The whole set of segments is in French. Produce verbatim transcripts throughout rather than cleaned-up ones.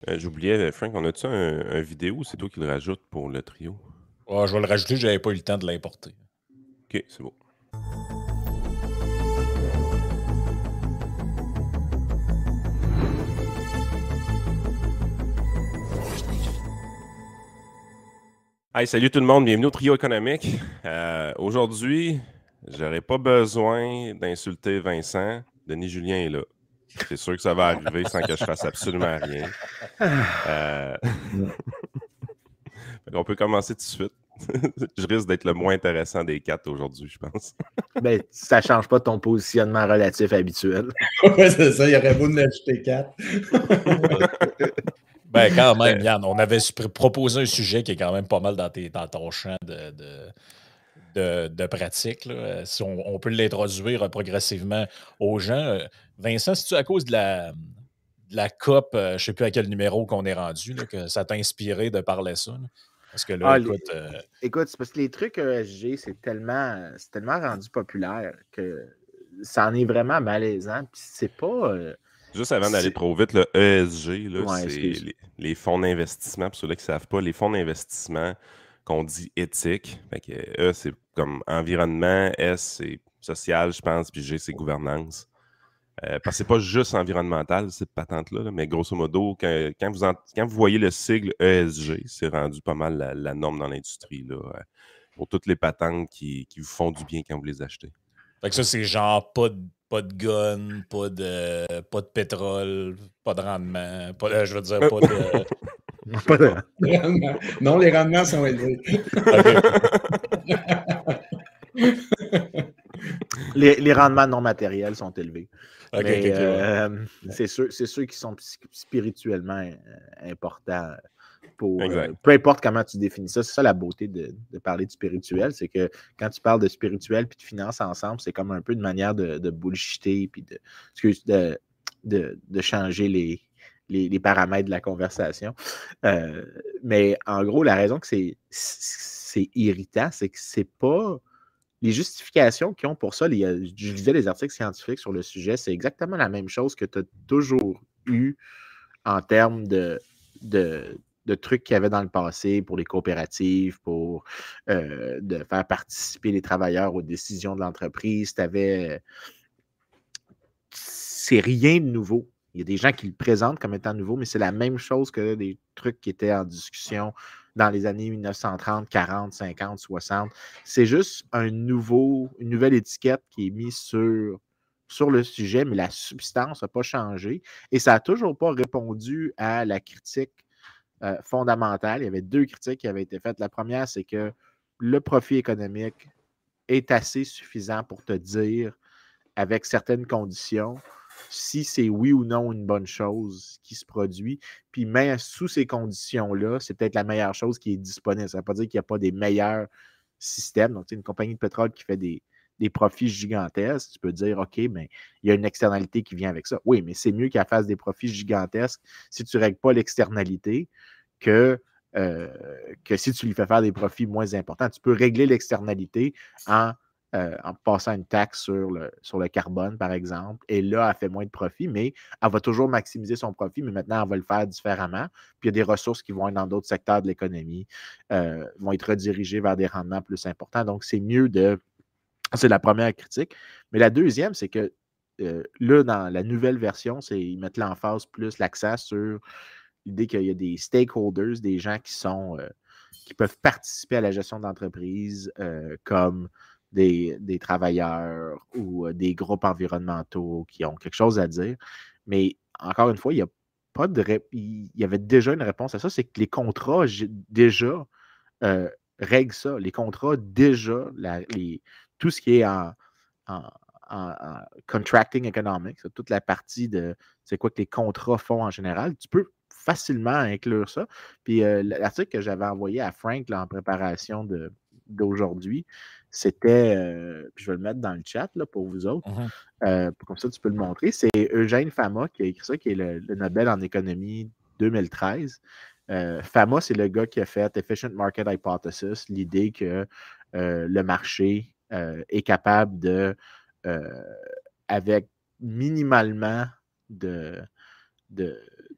Euh, J'oubliais, Frank, on a-tu un, un vidéo ou c'est toi qui le rajoute pour le trio? Ah, je vais le rajouter, j'avais pas eu le temps de l'importer. Ok, c'est beau. Hey, salut tout le monde, bienvenue au Trio économique. Euh, aujourd'hui, j'aurais pas besoin d'insulter Vincent. Denis Julien est là. C'est sûr que ça va arriver sans que je fasse absolument rien. Euh... On peut commencer tout de suite. Je risque d'être le moins intéressant des quatre aujourd'hui, je pense. Ben, ça ne change pas ton positionnement relatif habituel. Oui, c'est ça, il aurait beau en ajouter quatre. Ben, quand même, Yann, on avait proposé un sujet qui est quand même pas mal dans, tes, dans ton champ de, de, de, de pratique. Là. Si on, on peut l'introduire progressivement aux gens. Vincent, c'est-tu à cause de la, de la C O P, je ne sais plus à quel numéro qu'on est rendu, là, que ça t'a inspiré de parler ça? Là? Parce que là, ah, écoute. Les, euh... écoute, c'est parce que les trucs E S G, c'est tellement, c'est tellement rendu populaire que ça en est vraiment malaisant. Puis c'est pas. Euh, Juste avant d'aller trop vite, le E S G, là, ouais, c'est les, les fonds d'investissement. Pour ceux-là qui ne savent pas, les fonds d'investissement qu'on dit éthiques. Fait que E, c'est comme environnement, S, c'est social, je pense, puis G, c'est gouvernance. Euh, parce que c'est pas juste environnemental, cette patente-là, là, mais grosso modo, quand, quand, vous en, quand vous voyez le sigle E S G, c'est rendu pas mal la, la norme dans l'industrie, là, euh, pour toutes les patentes qui, qui vous font du bien quand vous les achetez. Fait que ça, c'est genre pas de, pas de gun, pas de, pas de pétrole, pas de rendement, pas de, je veux dire, pas de... pas de... Non, les rendements sont élevés. les, les rendements non matériels sont élevés. Okay, mais okay, okay, euh, ouais. c'est ceux, c'est ceux qui sont spirituellement importants. Pour, euh, peu importe comment tu définis ça, c'est ça la beauté de, de parler de spirituel, c'est que quand tu parles de spirituel puis de finance ensemble, c'est comme un peu une manière de, de bullshiter puis de, de, de, de changer les, les, les paramètres de la conversation. Euh, mais en gros, la raison que c'est, c'est irritant, c'est que c'est pas les justifications qu'ils ont pour ça. Les, je lisais les articles scientifiques sur le sujet, c'est exactement la même chose que tu as toujours eu en termes de, de, de trucs qu'il y avait dans le passé pour les coopératives, pour euh, de faire participer les travailleurs aux décisions de l'entreprise. T'avais... C'est rien de nouveau. Il y a des gens qui le présentent comme étant nouveau, mais c'est la même chose que des trucs qui étaient en discussion dans les années mille neuf cent trente, quarante, cinquante, soixante. C'est juste un nouveau, une nouvelle étiquette qui est mise sur, sur le sujet, mais la substance n'a pas changé. Et ça n'a toujours pas répondu à la critique euh, fondamentale. Il y avait deux critiques qui avaient été faites. La première, c'est que le profit économique est assez suffisant pour te dire, avec certaines conditions, si c'est oui ou non une bonne chose qui se produit. Puis même sous ces conditions-là, c'est peut-être la meilleure chose qui est disponible. Ça ne veut pas dire qu'il n'y a pas des meilleurs systèmes. Donc, une compagnie de pétrole qui fait des, des profits gigantesques, tu peux dire, OK, mais il y a une externalité qui vient avec ça. Oui, mais c'est mieux qu'elle fasse des profits gigantesques si tu ne règles pas l'externalité que, euh, que si tu lui fais faire des profits moins importants. Tu peux régler l'externalité en Euh, en passant une taxe sur le, sur le carbone, par exemple. Et là, elle fait moins de profit, mais elle va toujours maximiser son profit, mais maintenant, elle va le faire différemment. Puis il y a des ressources qui vont être dans d'autres secteurs de l'économie, euh, vont être redirigées vers des rendements plus importants. Donc, c'est mieux de... C'est la première critique. Mais la deuxième, c'est que euh, là, dans la nouvelle version, c'est ils mettent l'emphase plus l'accent sur l'idée qu'il y a des stakeholders, des gens qui sont euh, qui peuvent participer à la gestion d'entreprise, euh, comme Des, des travailleurs ou euh, des groupes environnementaux qui ont quelque chose à dire. Mais encore une fois, il y a pas de ré... il y avait déjà une réponse à ça, c'est que les contrats déjà euh, règlent ça. Les contrats déjà, la, les, tout ce qui est en, en, en, en contracting economics, toute la partie de c'est quoi que les contrats font en général, tu peux facilement inclure ça. Puis euh, l'article que j'avais envoyé à Frank là, en préparation de, d'aujourd'hui, c'était, euh, puis je vais le mettre dans le chat là, pour vous autres, mm-hmm. euh, comme ça tu peux le montrer, c'est Eugène Fama qui a écrit ça, qui est le, le Nobel en économie deux mille treize. Euh, Fama, c'est le gars qui a fait Efficient Market Hypothesis, l'idée que euh, le marché euh, est capable de, euh, avec minimalement de, de,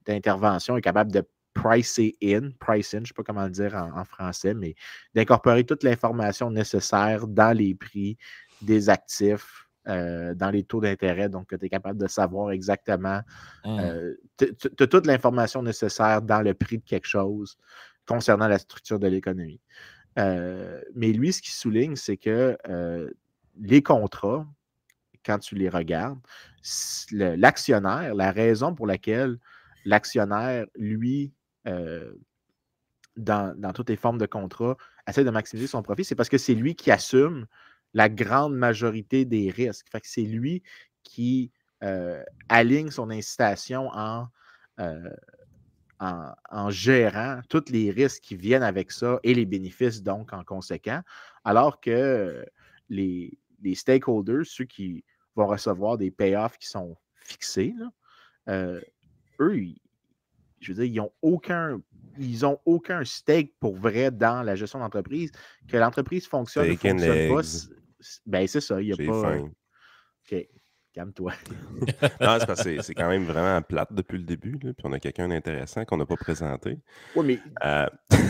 d'intervention est capable de pricer in, price in, je ne sais pas comment le dire en, en français, mais d'incorporer toute l'information nécessaire dans les prix des actifs, euh, dans les taux d'intérêt, donc que tu es capable de savoir exactement, euh, tu as toute l'information nécessaire dans le prix de quelque chose concernant la structure de l'économie. Euh, mais lui, ce qu'il souligne, c'est que euh, les contrats, quand tu les regardes, le, l'actionnaire, la raison pour laquelle l'actionnaire, lui, euh, dans, dans toutes les formes de contrats, essaie de maximiser son profit, c'est parce que c'est lui qui assume la grande majorité des risques. Fait que c'est lui qui euh, aligne son incitation en, euh, en, en gérant tous les risques qui viennent avec ça et les bénéfices, donc, en conséquent, alors que les, les stakeholders, ceux qui vont recevoir des payoffs qui sont fixés, là, euh, eux, ils, je veux dire, ils n'ont aucun, ils ont aucun stake pour vrai dans la gestion d'entreprise. Que l'entreprise fonctionne ou ne fonctionne pas, c'est, ben c'est ça, il n'y a J'ai pas... faim. OK, calme-toi. Non, c'est parce que c'est, c'est quand même vraiment plate depuis le début, là, puis on a quelqu'un d'intéressant qu'on n'a pas présenté. Oui, mais... Euh...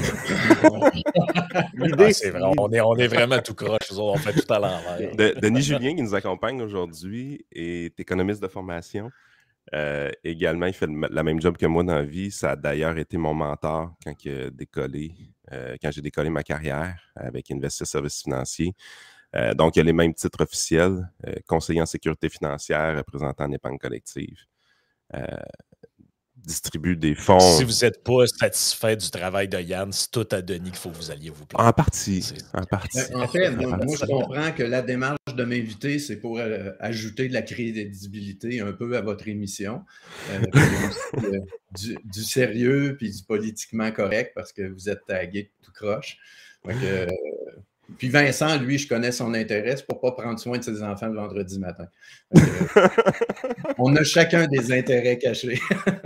L'idée, ah, c'est vrai, on est, on est vraiment tout croche, on fait tout à l'envers. De, Denis Julien, qui nous accompagne aujourd'hui, est économiste de formation. Euh, également, il fait le, la même job que moi dans la vie. Ça a d'ailleurs été mon mentor quand, il a décollé, euh, quand j'ai décollé ma carrière avec Investis Services Financiers. Euh, donc, il y a les mêmes titres officiels, euh, conseiller en sécurité financière, représentant en épargne collective. Euh, distribue des fonds. Si vous n'êtes pas satisfait du travail de Yann, c'est tout à Denis qu'il faut que vous alliez vous plaindre. En partie. En, partie. en fait, moi, moi, je comprends que la démarche de m'inviter, c'est pour euh, ajouter de la crédibilité un peu à votre émission. Euh, aussi, euh, du, du sérieux puis du politiquement correct parce que vous êtes tagué tout croche. Donc, euh, puis Vincent, lui, je connais son intérêt, c'est pour ne pas prendre soin de ses enfants le vendredi matin. Donc, euh, on a chacun des intérêts cachés.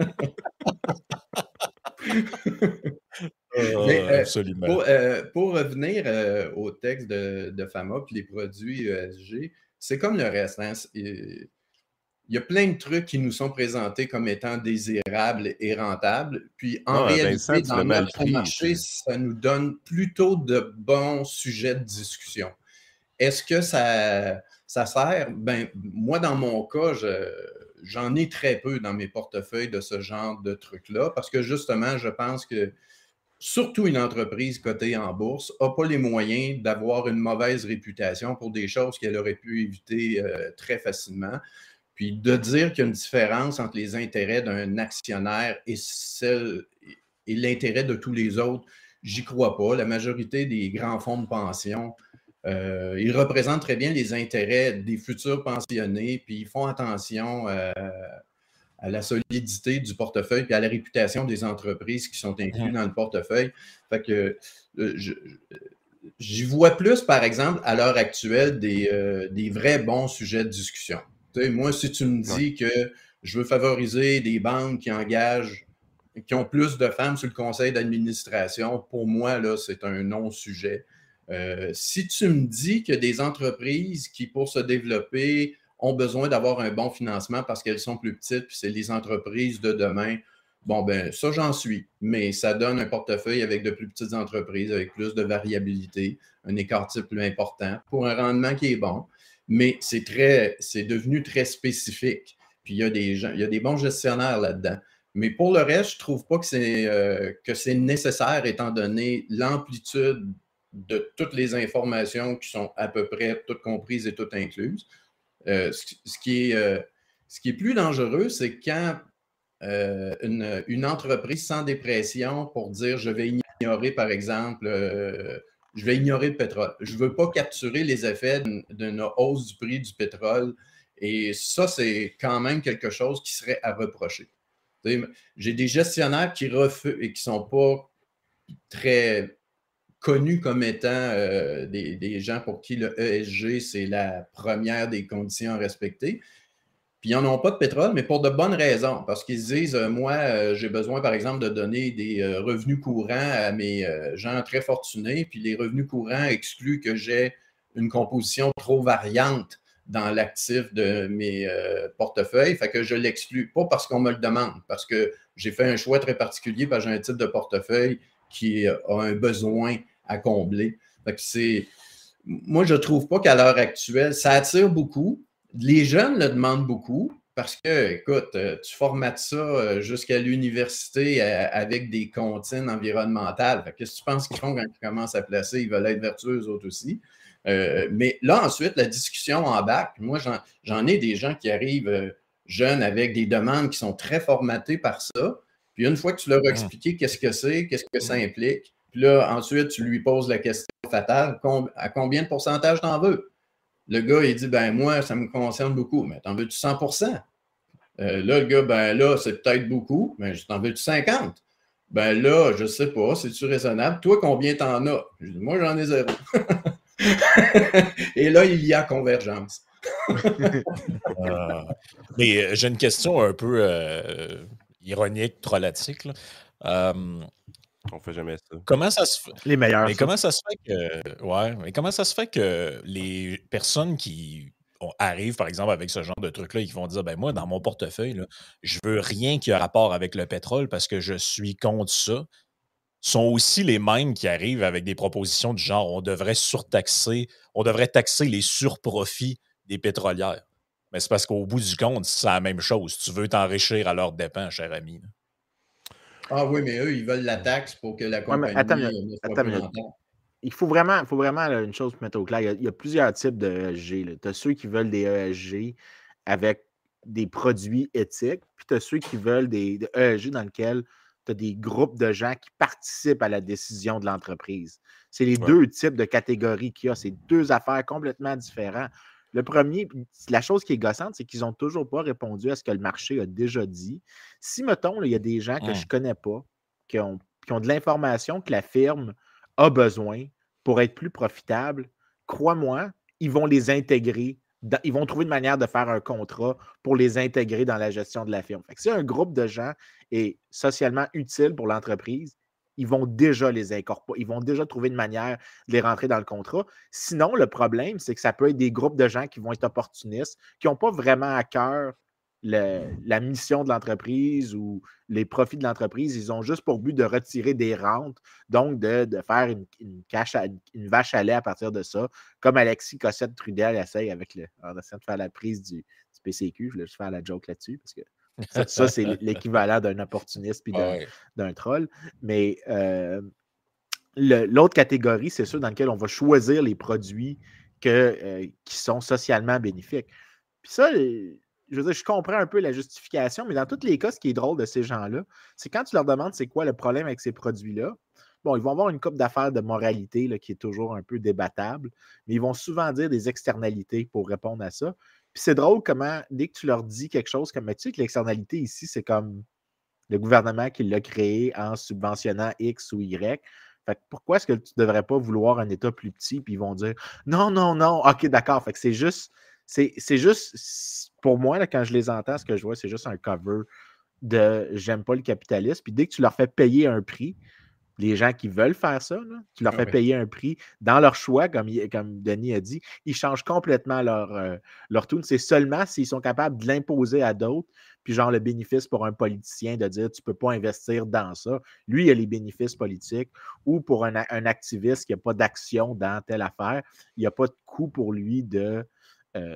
Mais, euh, Absolument. Pour, euh, pour revenir euh, au texte de, de Fama puis les produits E S G, c'est comme le reste. Hein? Il y a plein de trucs qui nous sont présentés comme étant désirables et rentables. Puis en ah, réalité, Vincent, dans notre pris, marché, ça nous donne plutôt de bons sujets de discussion. Est-ce que ça, ça sert? Ben, moi, dans mon cas, je, j'en ai très peu dans mes portefeuilles de ce genre de trucs-là parce que justement, je pense que surtout une entreprise cotée en bourse n'a pas les moyens d'avoir une mauvaise réputation pour des choses qu'elle aurait pu éviter euh, très facilement. Puis de dire qu'il y a une différence entre les intérêts d'un actionnaire et, celle, et l'intérêt de tous les autres, j'y crois pas. La majorité des grands fonds de pension, euh, ils représentent très bien les intérêts des futurs pensionnés, puis ils font attention euh, à la solidité du portefeuille et à la réputation des entreprises qui sont incluses dans le portefeuille. Fait que euh, je, j'y vois plus, par exemple, à l'heure actuelle, des, euh, des vrais bons sujets de discussion. Tu sais, moi, si tu me dis que je veux favoriser des banques qui engagent, qui ont plus de femmes sur le conseil d'administration, pour moi, là, c'est un non-sujet. Euh, si tu me dis que des entreprises qui, pour se développer, ont besoin d'avoir un bon financement parce qu'elles sont plus petites, puis c'est les entreprises de demain. Bon, ben ça, j'en suis. Mais ça donne un portefeuille avec de plus petites entreprises, avec plus de variabilité, un écart type plus important, pour un rendement qui est bon. Mais c'est très, c'est devenu très spécifique. Puis il y a des gens, il y a des bons gestionnaires là-dedans. Mais pour le reste, je ne trouve pas que c'est, euh, que c'est nécessaire, étant donné l'amplitude de toutes les informations qui sont à peu près toutes comprises et toutes incluses. Euh, ce, ce, qui est, euh, ce qui est plus dangereux, c'est quand euh, une, une entreprise sans dépression pour dire je vais ignorer, par exemple, euh, je vais ignorer le pétrole. Je ne veux pas capturer les effets d'une, d'une hausse du prix du pétrole. Et ça, c'est quand même quelque chose qui serait à reprocher. J'ai des gestionnaires qui refusent et qui ne sont pas très connus comme étant euh, des, des gens pour qui le E S G, c'est la première des conditions à respecter. Puis ils n'en ont pas de pétrole, mais pour de bonnes raisons. Parce qu'ils se disent, euh, moi, euh, j'ai besoin, par exemple, de donner des euh, revenus courants à mes euh, gens très fortunés. Puis les revenus courants excluent que j'ai une composition trop variante dans l'actif de mes euh, portefeuilles. Fait que je l'exclus. Pas parce qu'on me le demande, parce que j'ai fait un choix très particulier parce que j'ai un type de portefeuille qui a un besoin à combler. Fait que c'est... Moi, je ne trouve pas qu'à l'heure actuelle, ça attire beaucoup. Les jeunes le demandent beaucoup parce que, écoute, tu formates ça jusqu'à l'université avec des comptines environnementales. Fait que qu'est-ce que tu penses qu'ils font quand ils commencent à placer? Ils veulent être vertueux, eux autres aussi. Euh, mais là, ensuite, la discussion embarque. Moi, j'en, j'en ai des gens qui arrivent euh, jeunes avec des demandes qui sont très formatées par ça. Puis une fois que tu leur as expliqué qu'est-ce que c'est, qu'est-ce que ça implique, puis là, ensuite, tu lui poses la question fatale, com- à combien de pourcentage t'en veux? Le gars, il dit, ben moi, ça me concerne beaucoup. Mais t'en veux-tu cent pour cent? Euh, là, le gars, ben là, c'est peut-être beaucoup, mais t'en veux-tu cinquante? Ben là, je sais pas, c'est-tu raisonnable? Toi, combien t'en as? Je dis, moi, j'en ai zéro. Et là, il y a convergence. euh, mais j'ai une question un peu euh, ironique, trollatique. Là. Euh, On fait jamais ça. Comment ça se fait? Les meilleurs. Mais ça. comment ça se fait que. Ouais, mais comment ça se fait que les personnes qui on arrivent, par exemple, avec ce genre de truc-là, ils vont dire ben moi, dans mon portefeuille, là, je veux rien qui a rapport avec le pétrole parce que je suis contre ça, sont aussi les mêmes qui arrivent avec des propositions du genre on devrait surtaxer, on devrait taxer les surprofits des pétrolières. Mais c'est parce qu'au bout du compte, c'est la même chose. Tu veux t'enrichir à leurs dépens, cher ami. Là. Ah oui, mais eux, ils veulent la taxe pour que la Ouais, compagnie mais attends, ne une- soit attends plus une minute. rentable. Il faut vraiment, faut vraiment là, une chose pour mettre au clair. Il y a, il y a plusieurs types de E S G. Tu as ceux qui veulent des E S G avec des produits éthiques, puis tu as ceux qui veulent des, des E S G dans lesquels tu as des groupes de gens qui participent à la décision de l'entreprise. C'est les Ouais. deux types de catégories qu'il y a. C'est deux affaires complètement différentes. Le premier, la chose qui est gossante, c'est qu'ils n'ont toujours pas répondu à ce que le marché a déjà dit. Si, mettons, là, il y a des gens que Mm. je ne connais pas, qui ont, qui ont de l'information que la firme a besoin pour être plus profitable, crois-moi, ils vont les intégrer. Dans, ils vont trouver une manière de faire un contrat pour les intégrer dans la gestion de la firme. Fait que si un groupe de gens est socialement utile pour l'entreprise, ils vont déjà les incorporer. Ils vont déjà trouver une manière de les rentrer dans le contrat. Sinon, le problème, c'est que ça peut être des groupes de gens qui vont être opportunistes, qui n'ont pas vraiment à cœur le, la mission de l'entreprise ou les profits de l'entreprise. Ils ont juste pour but de retirer des rentes, donc de, de faire une, une, cache à, une vache à lait à partir de ça, comme Alexis Cossette-Trudel essaye avec le, en essayant de faire la prise du, du P C Q. Je voulais juste faire la joke là-dessus parce que ça, ça c'est l'équivalent d'un opportuniste puis d'un, ouais. d'un troll. Mais euh, le, l'autre catégorie, c'est ceux dans lesquels on va choisir les produits que, euh, qui sont socialement bénéfiques. Puis ça, je veux dire, je comprends un peu la justification, mais dans tous les cas, ce qui est drôle de ces gens-là, c'est quand tu leur demandes c'est quoi le problème avec ces produits-là, bon, ils vont avoir une couple d'affaires de moralité là, qui est toujours un peu débattable, mais ils vont souvent dire des externalités pour répondre à ça. Puis c'est drôle comment, dès que tu leur dis quelque chose comme, tu sais que l'externalité ici, c'est comme le gouvernement qui l'a créé en subventionnant X ou Y. Fait que pourquoi est-ce que tu ne devrais pas vouloir un État plus petit? Puis ils vont dire non, non, non, OK, d'accord. Fait que c'est juste, c'est, c'est juste, pour moi, là, quand je les entends, ce que je vois, c'est juste un cover de j'aime pas le capitalisme. Puis dès que tu leur fais payer un prix, les gens qui veulent faire ça, là, tu leur fais oui. payer un prix dans leur choix, comme, comme Denis a dit, ils changent complètement leur, euh, leur tune. C'est seulement s'ils sont capables de l'imposer à d'autres, puis genre le bénéfice pour un politicien de dire tu ne peux pas investir dans ça. Lui, il a les bénéfices politiques. Ou pour un, un activiste qui n'a pas d'action dans telle affaire, il n'y a pas de coût pour lui de... Euh,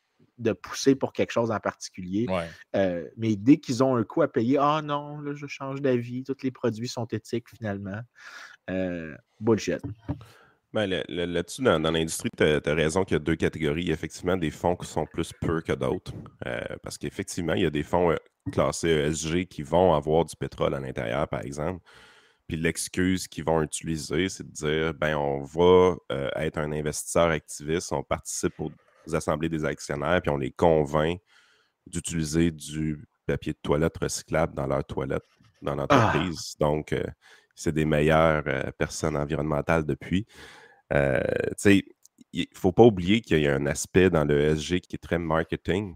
de pousser pour quelque chose en particulier. Ouais. Euh, mais dès qu'ils ont un coût à payer, ah non, là, je change d'avis, tous les produits sont éthiques finalement. Euh, bullshit. Ben, le, le, là-dessus, dans, dans l'industrie, tu as raison qu'il y a deux catégories. Il y a effectivement des fonds qui sont plus peu que d'autres. Euh, parce qu'effectivement, il y a des fonds euh, classés E S G qui vont avoir du pétrole à l'intérieur, par exemple. Puis l'excuse qu'ils vont utiliser, c'est de dire ben on va euh, être un investisseur activiste, on participe aux assemblées des actionnaires, puis on les convainc d'utiliser du papier de toilette recyclable dans leur toilette, dans l'entreprise. Ah. Donc, euh, c'est des meilleures euh, personnes environnementales depuis. Euh, tu sais, il ne faut pas oublier qu'il y a un aspect dans le E S G qui est très marketing.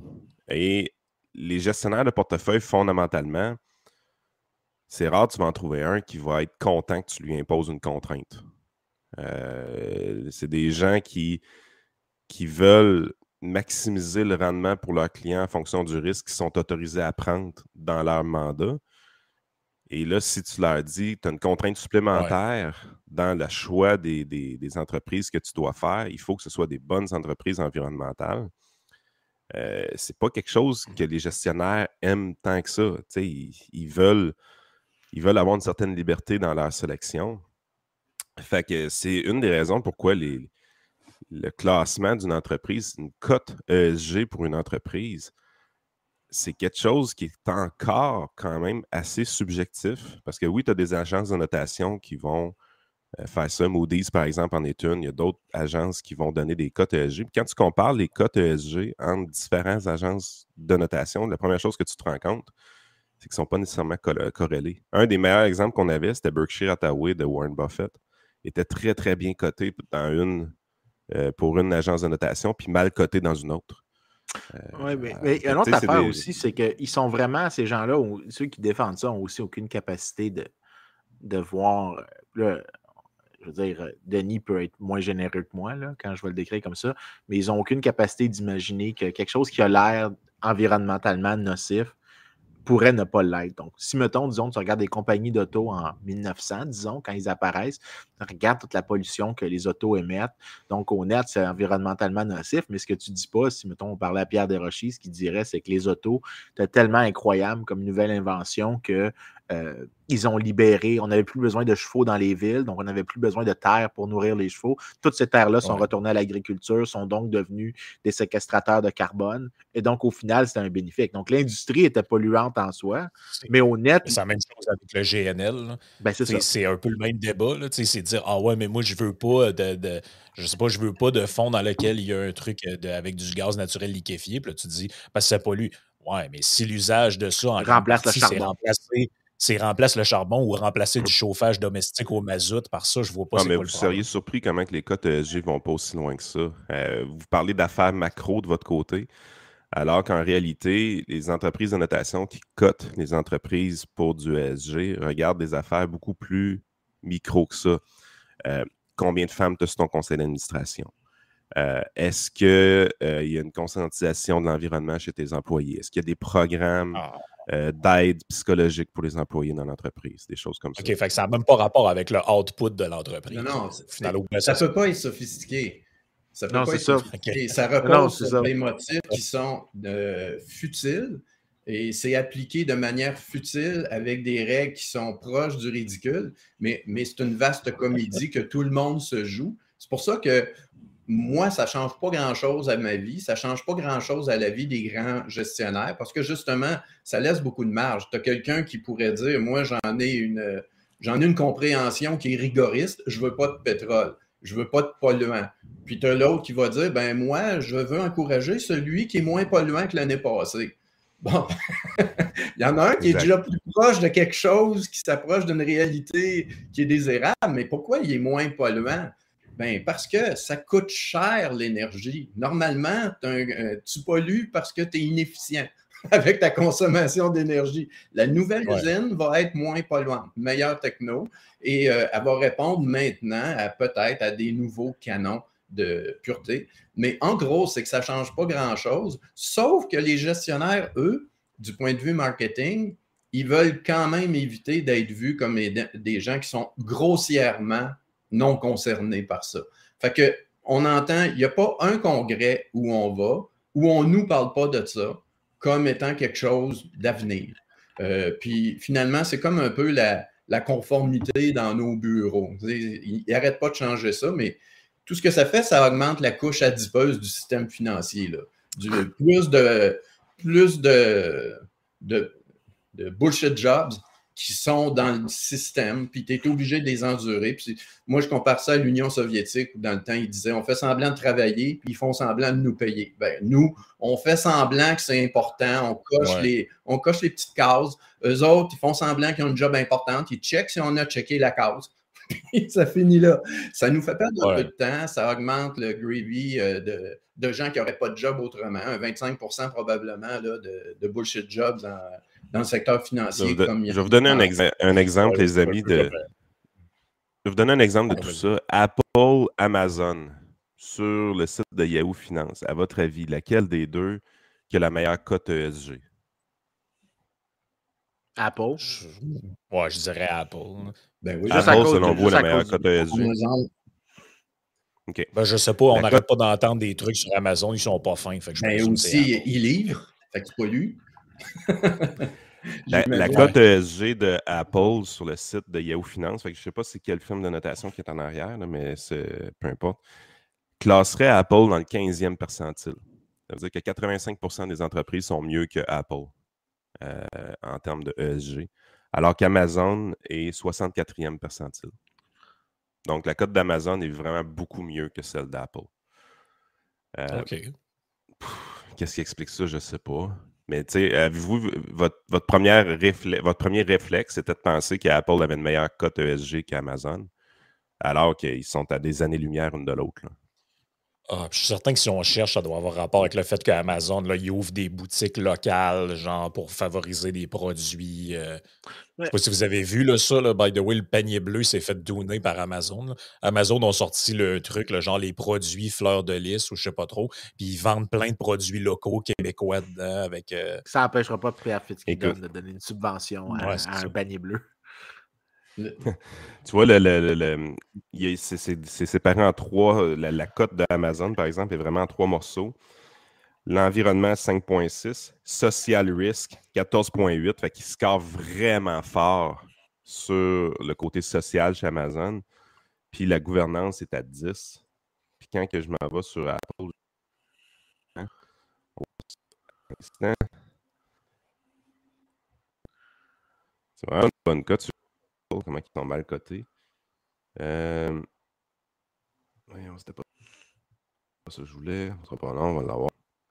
Et les gestionnaires de portefeuille, fondamentalement, c'est rare que tu vas en trouver un qui va être content que tu lui imposes une contrainte. Euh, c'est des gens qui, qui veulent maximiser le rendement pour leurs clients en fonction du risque qu'ils sont autorisés à prendre dans leur mandat. Et là, si tu leur dis, tu as une contrainte supplémentaire ouais. dans le choix des, des, des entreprises que tu dois faire, il faut que ce soit des bonnes entreprises environnementales. Euh, c'est pas quelque chose que les gestionnaires aiment tant que ça. Ils, ils, veulent, ils veulent avoir une certaine liberté dans leur sélection. Fait que c'est une des raisons pourquoi les, le classement d'une entreprise, une cote E S G pour une entreprise, c'est quelque chose qui est encore quand même assez subjectif. Parce que oui, tu as des agences de notation qui vont euh, faire ça. Moody's, par exemple, en est une. Il y a d'autres agences qui vont donner des cotes E S G. Puis quand tu compares les cotes E S G entre différentes agences de notation, la première chose que tu te rends compte, c'est qu'ils ne sont pas nécessairement co- corrélés. Un des meilleurs exemples qu'on avait, c'était Berkshire Hathaway de Warren Buffett. Il était très, très bien coté dans une, euh, pour une agence de notation, puis mal coté dans une autre. Euh, oui, mais, mais une autre affaire des... aussi, c'est qu'ils sont vraiment, ces gens-là, ceux qui défendent ça, n'ont aussi aucune capacité de, de voir. Là, je veux dire, Denis peut être moins généreux que moi là, quand je vais le décrire comme ça, mais ils n'ont aucune capacité d'imaginer que quelque chose qui a l'air environnementalement nocif pourrait ne pas l'être. Donc, si, mettons, disons, tu regardes des compagnies d'auto en mille neuf cents, disons, quand ils apparaissent, tu regardes toute la pollution que les autos émettent. Donc, au net, c'est environnementalement nocif, mais ce que tu ne dis pas, si, mettons, on parlait à Pierre Desrochers, ce qu'il dirait, c'est que les autos, c'est tellement incroyable comme nouvelle invention que euh, ils ont libéré, on n'avait plus besoin de chevaux dans les villes, donc on n'avait plus besoin de terre pour nourrir les chevaux. Toutes ces terres-là sont ouais. retournées à l'agriculture, sont donc devenues des séquestrateurs de carbone, et donc au final, c'était un bénéfice. Donc l'industrie était polluante en soi, c'est, mais au net... C'est la même chose avec le G N L. Ben c'est, c'est un peu le même débat, là, c'est de dire « Ah ouais, mais moi, je veux pas de, de... Je sais pas, je veux pas de fond dans lequel il y a un truc de, avec du gaz naturel liquéfié. » Puis là, tu te dis « Parce que ça pollue. » Ouais, mais si l'usage de ça en remplace partie, le charbon. C'est remplacé... C'est remplace le charbon ou remplacer du chauffage domestique au mazout. Par ça, je ne vois pas ah, c'est mais quoi vous le problème. seriez surpris comment que les cotes E S G ne vont pas aussi loin que ça. Euh, vous parlez d'affaires macro de votre côté, alors qu'en réalité, les entreprises de notation qui cotent les entreprises pour du E S G regardent des affaires beaucoup plus micro que ça. Euh, combien de femmes tu as sur ton conseil d'administration? Euh, est-ce qu'il euh, y a une conscientisation de l'environnement chez tes employés? Est-ce qu'il y a des programmes ah. euh, d'aide psychologique pour les employés dans l'entreprise? Des choses comme okay, ça. OK, fait que ça n'a même pas rapport avec le output de l'entreprise. Non, non, final, ça ne peut pas être sophistiqué. Ça peut non, pas être ça. sophistiqué. Okay. Ça repose non, sur ça. des motifs qui sont euh, futiles et c'est appliqué de manière futile avec des règles qui sont proches du ridicule, mais, mais c'est une vaste comédie que tout le monde se joue. C'est pour ça que moi, ça ne change pas grand-chose à ma vie, ça ne change pas grand-chose à la vie des grands gestionnaires parce que justement, ça laisse beaucoup de marge. Tu as quelqu'un qui pourrait dire, moi, j'en ai une, j'en ai une compréhension qui est rigoriste, je ne veux pas de pétrole, je ne veux pas de polluant. Puis tu as l'autre qui va dire, ben moi, je veux encourager celui qui est moins polluant que l'année passée. Bon, il y en a un qui exact. Est déjà plus proche de quelque chose qui s'approche d'une réalité qui est désirable, mais pourquoi il est moins polluant? Ben parce que ça coûte cher l'énergie. Normalement, un, tu pollues parce que tu es inefficient avec ta consommation d'énergie. La nouvelle ouais. usine va être moins polluante, meilleure techno, et euh, elle va répondre maintenant à peut-être à des nouveaux canons de pureté. Mais en gros, c'est que ça ne change pas grand-chose, sauf que les gestionnaires, eux, du point de vue marketing, ils veulent quand même éviter d'être vus comme des gens qui sont grossièrement non concernés par ça. Fait que on entend, il n'y a pas un congrès où on va, où on ne nous parle pas de ça comme étant quelque chose d'avenir. Euh, puis finalement, c'est comme un peu la, la conformité dans nos bureaux. Ils n'arrêtent pas de changer ça, mais tout ce que ça fait, ça augmente la couche adipeuse du système financier. Là. Du, plus de, plus de, de, de bullshit jobs qui sont dans le système, puis tu es obligé de les endurer. Puis moi, je compare ça à l'Union soviétique, où dans le temps, ils disaient, on fait semblant de travailler, puis ils font semblant de nous payer. Ben, nous, on fait semblant que c'est important, on coche, ouais. les, on coche les petites cases. Eux autres, ils font semblant qu'ils ont une job importante, ils checkent si on a checké la case. Puis ça finit là. Ça nous fait perdre ouais. un peu de temps, ça augmente le gravy euh, de, de gens qui n'auraient pas de job autrement, un vingt-cinq pour cent probablement là, de, de bullshit jobs dans, dans le secteur financier. Je, comme je vais vous donner un, exa un exemple, ouais, les amis. De... Je vais vous donner un exemple de tout ça. Apple, Amazon, sur le site de Yahoo Finance. À votre avis, laquelle des deux qui a la meilleure cote E S G? Apple. Je... Ouais, je dirais Apple. Ben oui. Juste à Apple, cause selon de- vous, juste la à meilleure cause du- cote E S G. Amazon, OK. Ben, je sais pas, on La n'arrête cote- pas d'entendre des trucs sur Amazon, ils sont pas fins. Fait que je ben présume que c'est aussi, Apple. il livre, fait qu'il pollue. La, la J'imagine. cote E S G de Apple sur le site de Yahoo Finance, fait que je ne sais pas c'est quel firme de notation qui est en arrière, là, mais c'est, peu importe, classerait Apple dans le quinzième percentile. Ça veut dire que quatre-vingt-cinq pour cent des entreprises sont mieux que Apple euh, en termes de E S G, alors qu'Amazon est soixante-quatrième percentile. Donc, la cote d'Amazon est vraiment beaucoup mieux que celle d'Apple. Euh, OK. Qu'est-ce qui explique ça? Je ne sais pas. Mais tu sais, avez-vous votre, votre, première réfle- votre premier réflexe, c'était de penser qu'Apple avait une meilleure cote E S G qu'Amazon, alors qu'ils sont à des années-lumière une de l'autre. Là. Ah, puis je suis certain que si on cherche, ça doit avoir rapport avec le fait qu'Amazon, là, il ouvre des boutiques locales, genre pour favoriser des produits. euh, Je ne sais pas si vous avez vu là, ça, là, by the way, le panier bleu s'est fait donner par Amazon. là. Amazon ont sorti le truc, là, genre les produits fleurs de lys ou je sais pas trop, puis ils vendent plein de produits locaux québécois dedans avec. euh, Ça n'empêchera pas Pierre Fitzgibbon Écoute. de donner une subvention à, Ouais, c'est à un ça. panier bleu. Le- Tu vois, le, le, le, le- il est- c'est, c'est- c'est séparé en trois. La, la cote d'Amazon, par exemple, est vraiment en trois morceaux. L'environnement, cinq virgule six. Social risk, quatorze virgule huit. Fait qu'il score vraiment fort sur le côté social chez Amazon. Puis la gouvernance est à dix. Puis quand que je m'en vais sur Apple, hein, au instant, c'est vraiment une bonne cote sur Apple, comment ils sont mal cotés. Euh... Voyons, c'était pas ça que je voulais. Ce sera pas long, on va l'avoir.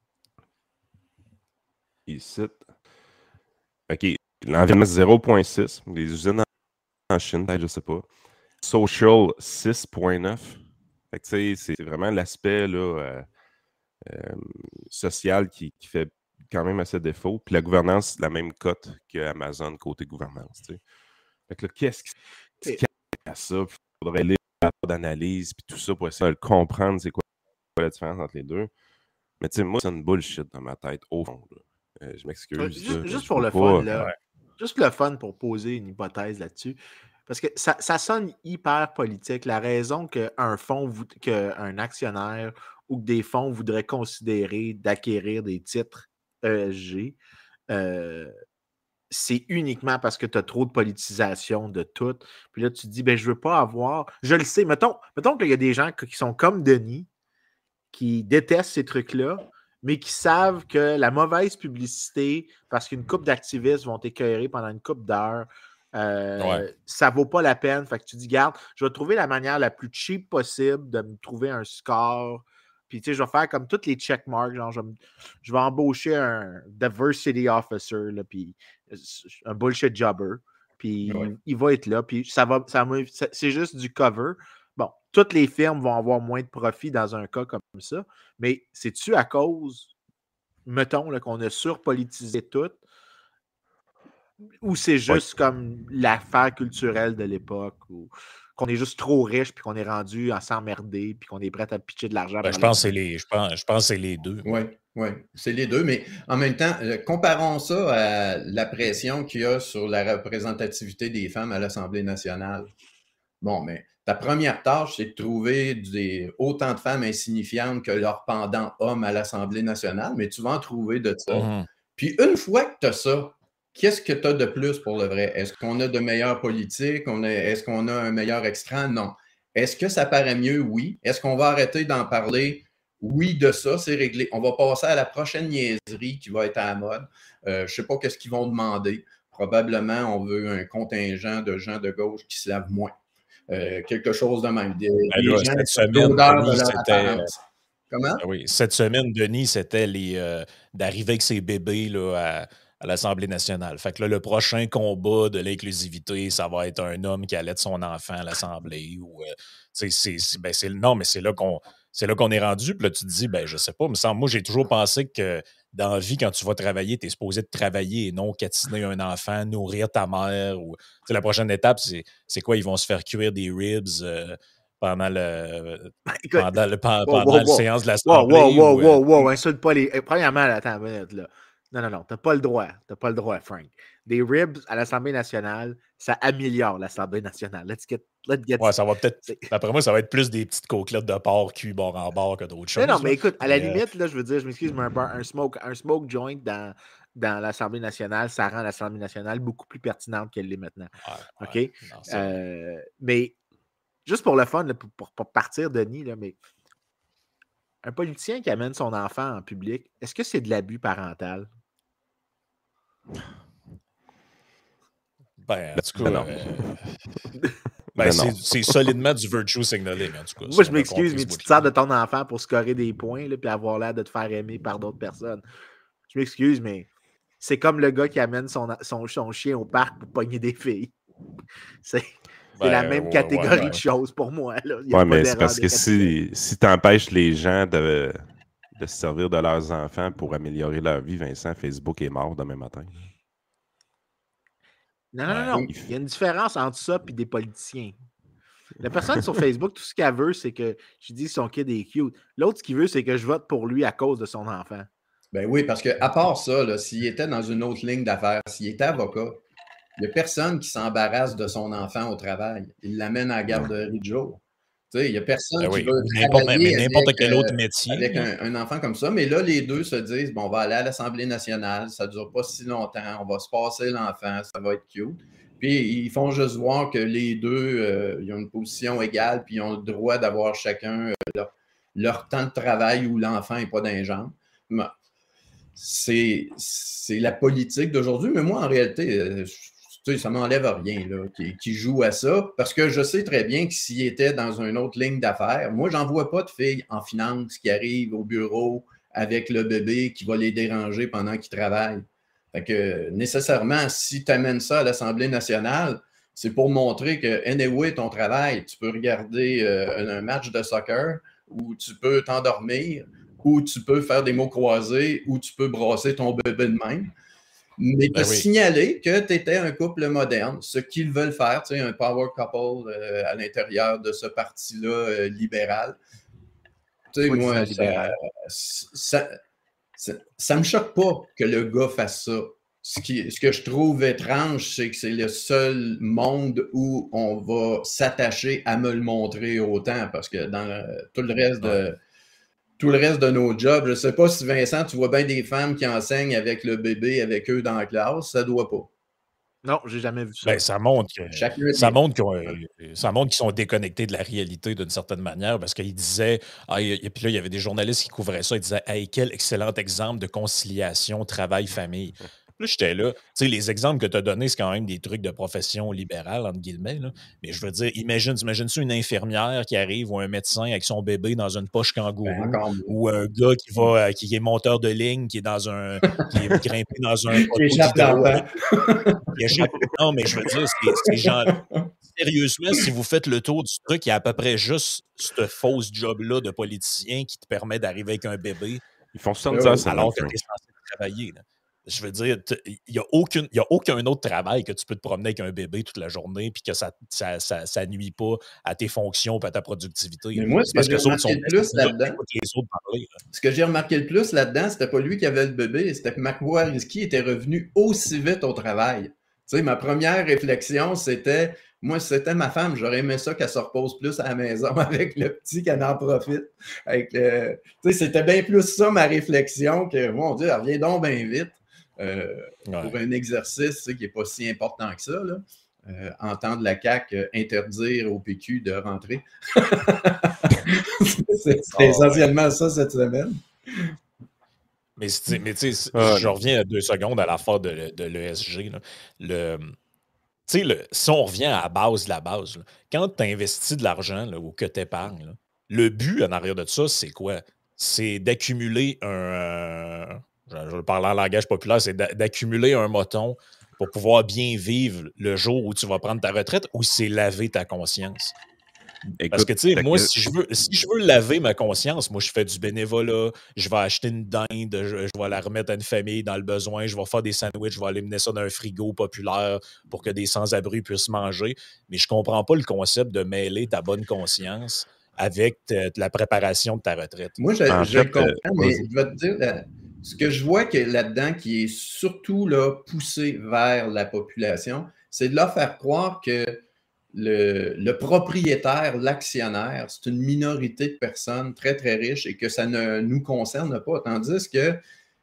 Ici. OK. L'environnement zéro virgule six. Les usines en Chine, peut-être, je sais pas. Social six virgule neuf. Fait que tu sais, c'est vraiment l'aspect là, euh, euh, social qui, qui fait quand même assez défaut. Puis la gouvernance, la même cote que Amazon côté gouvernance. Tu sais. Fait que là, qu'est-ce qui se Et- cache à ça? Il faudrait lire le rapport d'analyse puis tout ça pour essayer de comprendre c'est quoi la différence entre les deux. Mais tu sais, moi, c'est une bullshit dans ma tête, au fond. Là. Euh, je m'excuse. Ouais, là, Juste, mais juste je pour peux le pas- fun, là. Ouais. Juste pour le fun pour poser une hypothèse là-dessus. Parce que ça, ça sonne hyper politique. La raison qu'un fonds, vou- qu'un actionnaire ou que des fonds voudraient considérer d'acquérir des titres E S G, euh, c'est uniquement parce que tu as trop de politisation de tout. Puis là, tu te dis, ben, je veux pas avoir. Je le sais. Mettons, mettons qu'il y a des gens qui sont comme Denis, qui détestent ces trucs-là, mais qui savent que la mauvaise publicité, parce qu'une couple d'activistes vont t'écœurer pendant une couple d'heures, euh, Ouais. ça vaut pas la peine. Fait que tu dis, garde, je vais trouver la manière la plus cheap possible de me trouver un score. Puis, tu sais, je vais faire comme toutes les checkmarks. Genre, je vais, me- je vais embaucher un diversity officer, là, puis un bullshit jobber. Puis, Ouais. il, il va être là. Puis, ça va, ça va- ça- c'est juste du cover. Bon, toutes les firmes vont avoir moins de profit dans un cas comme ça, mais c'est-tu à cause, mettons, là, qu'on a surpolitisé tout, ou c'est juste comme l'affaire culturelle de l'époque, ou qu'on est juste trop riche, puis qu'on est rendu à s'emmerder, puis qu'on est prêt à pitcher de l'argent? Ben, dans je les- pense que c'est les, je pense, je pense que c'est les deux. Oui, oui, c'est les deux, mais en même temps, euh, comparons ça à la pression qu'il y a sur la représentativité des femmes à l'Assemblée nationale. Bon, mais ta première tâche, c'est de trouver des, autant de femmes insignifiantes que leurs pendant hommes à l'Assemblée nationale, mais tu vas en trouver de ça. Mhm. Puis une fois que tu as ça, qu'est-ce que tu as de plus pour le vrai? Est-ce qu'on a de meilleures politiques? On a- Est-ce qu'on a un meilleur extrait? Non. Est-ce que ça paraît mieux? Oui. Est-ce qu'on va arrêter d'en parler? Oui, de ça, c'est réglé. On va passer à la prochaine niaiserie qui va être à la mode. Euh, je ne sais pas qu'est-ce qu'ils vont demander. Probablement, on veut un contingent de gens de gauche qui se lavent moins. Euh, quelque chose de même. Des, Ben des là, gens cette qui ont semaine, l'odeur de Denis, leur c'était. apparence. Comment? Ah oui, cette semaine, Denis, c'était les euh, d'arriver avec ses bébés là, à, à l'Assemblée nationale. Fait que là, le prochain combat de l'inclusivité, ça va être un homme qui allait de son enfant à l'Assemblée. Ou, euh, c'est, c'est, c'est- ben, c'est, non, mais c'est là qu'on c'est là qu'on est rendu. Puis là, tu te dis, ben, je sais pas, me semble, moi, j'ai toujours pensé que dans la vie, quand tu vas travailler, tu es supposé de travailler et non catiner un enfant, nourrir ta mère. Ou, tu sais, la prochaine étape, c'est, c'est quoi? Ils vont se faire cuire des ribs euh, pendant le Écoute, pendant, le, pen- wow, pendant wow, la wow. séance de Wow, l'Assemblée. wow, wow, ou, euh, wow, wow, insulte pas les. eh, Premièrement, là, attends une minute, là. Non, non, non, t'as pas le droit. T'as pas le droit, Frank. des ribs à l'Assemblée nationale, ça améliore l'Assemblée nationale. Let's get, let's get ouais, ça va peut-être. D'après moi, ça va être plus des petites côtelettes de porc cuit bord en bord que d'autres choses. Non, non, mais là. écoute, à la Mais, limite, là, je veux dire, je m'excuse, mais un, bar- un smoke, un smoke joint dans, dans l'Assemblée nationale, ça rend l'Assemblée nationale beaucoup plus pertinente qu'elle l'est maintenant. ouais, OK? ouais, non, c'est- Euh, mais juste pour le fun, là, pour, pour- pour partir, Denis, là, mais un politicien qui amène son enfant en public, est-ce que c'est de l'abus parental? Ben, en tout cas, Ben non. euh, Ben ben, non. c'est c'est solidement du virtue signaling, en tout cas. Moi, si je on a m'excuse, compris mais ce tu te bout-là. sers de ton enfant pour scorer des points, là, puis avoir l'air de te faire aimer par d'autres personnes. Je m'excuse, mais c'est comme le gars qui amène son, son, son chien au parc pour pogner des filles. C'est c'est la Ben, même ouais, catégorie ouais, ben, de choses pour moi. Là. Il y a Ouais, pas mais c'est d'erreur parce de que catégorie. si, si tu empêches les gens de, de se servir de leurs enfants pour améliorer leur vie, Vincent, Facebook est mort demain matin. Non, non, Ouais. non, non. Il y a une différence entre ça et des politiciens. La personne sur Facebook, tout ce qu'elle veut, c'est que je dis son kid est cute. L'autre, ce qu'il veut, c'est que je vote pour lui à cause de son enfant. Ben oui, parce qu'à part ça, là, s'il était dans une autre ligne d'affaires, s'il était avocat, il n'y a personne qui s'embarrasse de son enfant au travail. Il l'amène à la garderie de jour. Tu sais, il n'y a personne ben qui oui, veut ou n'importe mais travailler n'importe avec, quel autre euh, métier. avec là. un, un enfant comme ça. Mais là, les deux se disent, bon, on va aller à l'Assemblée nationale, ça ne dure pas si longtemps, on va se passer l'enfant, ça va être cute. Puis ils font juste voir que les deux, euh, ils ont une position égale, puis ils ont le droit d'avoir chacun euh, leur, leur temps de travail où l'enfant n'est pas dans les jambes. Mais C'est, c'est la politique d'aujourd'hui, mais moi, en réalité, euh, je- tu sais, ça ne m'enlève rien là, qui, qui joue à ça, parce que je sais très bien que s'il était dans une autre ligne d'affaires, moi, j'en vois pas de filles en finance qui arrivent au bureau avec le bébé qui va les déranger pendant qu'ils travaillent. Fait que nécessairement, si tu amènes ça à l'Assemblée nationale, c'est pour montrer que, anyway, ton travail, tu peux regarder euh, un match de soccer ou tu peux t'endormir ou tu peux faire des mots croisés ou tu peux brasser ton bébé de même. Mais tu as Ben oui. signalé que tu étais un couple moderne, ce qu'ils veulent faire, tu sais, un power couple euh, à l'intérieur de ce parti-là euh, libéral. Tu sais, Pas moi, disant ça, libéral. ça, ça, ça me choque pas que le gars fasse ça. Ce, qui, ce que je trouve étrange, c'est que c'est le seul monde où on va s'attacher à me le montrer autant, parce que dans le- tout le reste de Ouais. tout le reste de nos jobs, je ne sais pas si Vincent, tu vois bien des femmes qui enseignent avec le bébé, avec eux dans la classe, ça ne doit pas. Non, j'ai jamais vu ça. Ben, ça montre que Chacun est ça bien. montre qu'ils ont- ça montre qu'ils sont déconnectés de la réalité d'une certaine manière parce qu'ils disaient ah, et et puis là il y avait des journalistes qui couvraient ça, ils disaient hey, quel excellent exemple de conciliation travail-famille. Là, j'étais là. Tu sais, les exemples que tu as donnés, c'est quand même des trucs de profession libérale, entre guillemets. Là. Mais je veux dire, imagine, imagine-tu une infirmière qui arrive ou un médecin avec son bébé dans une poche kangourou Ben, encore mieux. ou un gars qui va euh, qui est monteur de ligne, qui est dans un qui est grimpé dans un Qui poteau échappe d'hydro l'enfant. il échappe- Non, mais je veux dire, c'est c'est genre. Sérieusement, si vous faites le tour du truc, il y a à peu près juste ce fausse job-là de politicien qui te permet d'arriver avec un bébé Ils font Ben soixante-dix oui. heures semaine, alors que Frank. tu es censé travailler. là. Je veux dire, t- il n'y a, aucune- il y a aucun autre travail que tu peux te promener avec un bébé toute la journée puis que ça ça, ça, ça nuit pas à tes fonctions et à ta productivité. Mais là. moi, C'est ce que parce j'ai que les autres sont remarqué le plus assis là, là-dedans, écoutent les autres parler. là. ce que j'ai remarqué le plus là-dedans, c'était pas lui qui avait le bébé, c'était que Makwarizki était revenu aussi vite au travail. Tu sais, ma première réflexion, c'était, moi, si c'était ma femme, j'aurais aimé ça qu'elle se repose plus à la maison avec le petit, qu'elle en profite. Avec le- Tu sais, c'était bien plus ça ma réflexion que, mon Dieu, elle revient donc bien vite euh, Ouais. pour un exercice tu sais, qui n'est pas si important que ça. Là. Euh, entendre la C A Q euh, interdire au P Q de rentrer. C'est Ah, ouais. essentiellement ça cette semaine. Mais, c'est- mais tu sais, Ah, je non. reviens à deux secondes à l'affaire de, de l'E S G. là. Le, tu sais, le- si on revient à la base de la base, là, quand tu investis de l'argent là, ou que tu épargnes, le but en arrière de ça, c'est quoi? C'est d'accumuler un. euh, je je vais parler en langage populaire, c'est d'a- d'accumuler un moton pour pouvoir bien vivre le jour où tu vas prendre ta retraite ou c'est laver ta conscience? Parce Écoute, que, tu sais, fait moi, que- si je, veux, si je veux laver ma conscience, moi, je fais du bénévolat, je vais acheter une dinde, je, je vais la remettre à une famille dans le besoin, je vais faire des sandwichs, je vais aller mener ça dans un frigo populaire pour que des sans-abri puissent manger. Mais je comprends pas le concept de mêler ta bonne conscience avec te- la préparation de ta retraite. Moi, je, En je le fait, comprends, euh, mais vas-y. je vais te dire, la- ce que je vois que là-dedans qui est surtout là, poussé vers la population, c'est de leur faire croire que le, le propriétaire, l'actionnaire, c'est une minorité de personnes très, très riches et que ça ne nous concerne pas. Tandis que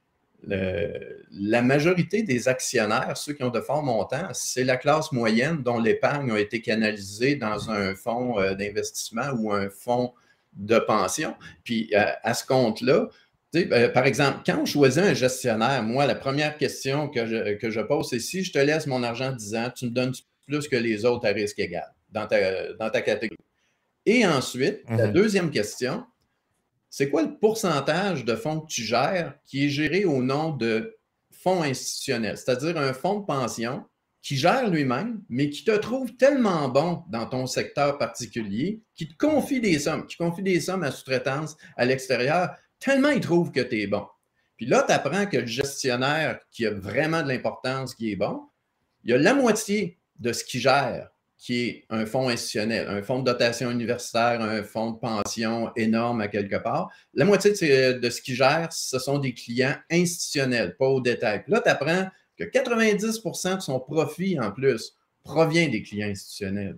le, la majorité des actionnaires, ceux qui ont de forts montants, c'est la classe moyenne dont l'épargne a été canalisée dans un fonds euh, d'investissement ou un fonds de pension. Puis à, à ce compte-là, tu sais, euh, par exemple, quand on choisit un gestionnaire, moi, la première question que je, que je pose, c'est si je te laisse mon argent dix ans, tu me donnes plus que les autres à risque égal dans ta, dans ta catégorie. Et ensuite, mm-hmm. la deuxième question, c'est quoi le pourcentage de fonds que tu gères qui est géré au nom de fonds institutionnels, c'est-à-dire un fonds de pension qui gère lui-même, mais qui te trouve tellement bon dans ton secteur particulier, qui te confie des sommes, qui confie des sommes à sous-traitance à l'extérieur, tellement il trouve que tu es bon. Puis là, tu apprends que le gestionnaire qui a vraiment de l'importance, qui est bon, il y a la moitié de ce qu'il gère, qui est un fonds institutionnel, un fonds de dotation universitaire, un fonds de pension énorme à quelque part. La moitié de, de ce qu'il gère, ce sont des clients institutionnels, pas au détail. Puis là, tu apprends que quatre-vingt-dix pour cent de son profit, en plus, provient des clients institutionnels.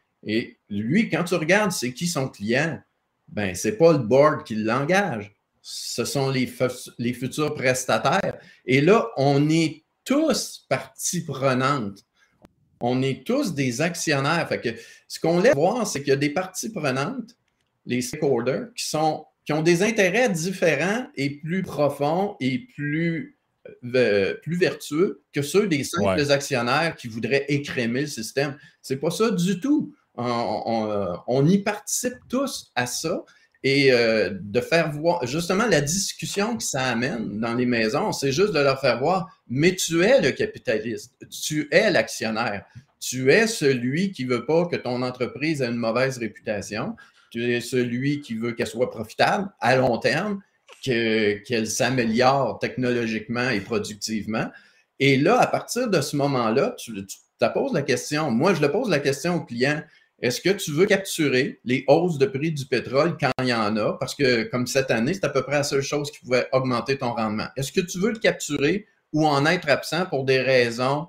Et lui, quand tu regardes c'est qui son client, ben c'est pas le board qui l'engage, ce sont les, les futurs prestataires. Et là, on est tous partie prenante. On est tous des actionnaires. Fait que ce qu'on laisse voir, c'est qu'il y a des parties prenantes, les stakeholders, qui, sont, qui ont des intérêts différents et plus profonds et plus, euh, plus vertueux que ceux des simples ouais. actionnaires qui voudraient écrémer le système. C'est pas ça du tout. On, on, on y participe tous à ça. Et euh, de faire voir, justement, la discussion que ça amène dans les maisons, c'est juste de leur faire voir, mais tu es le capitaliste, tu es l'actionnaire, tu es celui qui ne veut pas que ton entreprise ait une mauvaise réputation, tu es celui qui veut qu'elle soit profitable à long terme, que, qu'elle s'améliore technologiquement et productivement. Et là, à partir de ce moment-là, tu, tu te poses la question, moi je le pose la question aux clients, est-ce que tu veux capturer les hausses de prix du pétrole quand il y en a? Parce que comme cette année, c'est à peu près la seule chose qui pouvait augmenter ton rendement. Est-ce que tu veux le capturer ou en être absent pour des raisons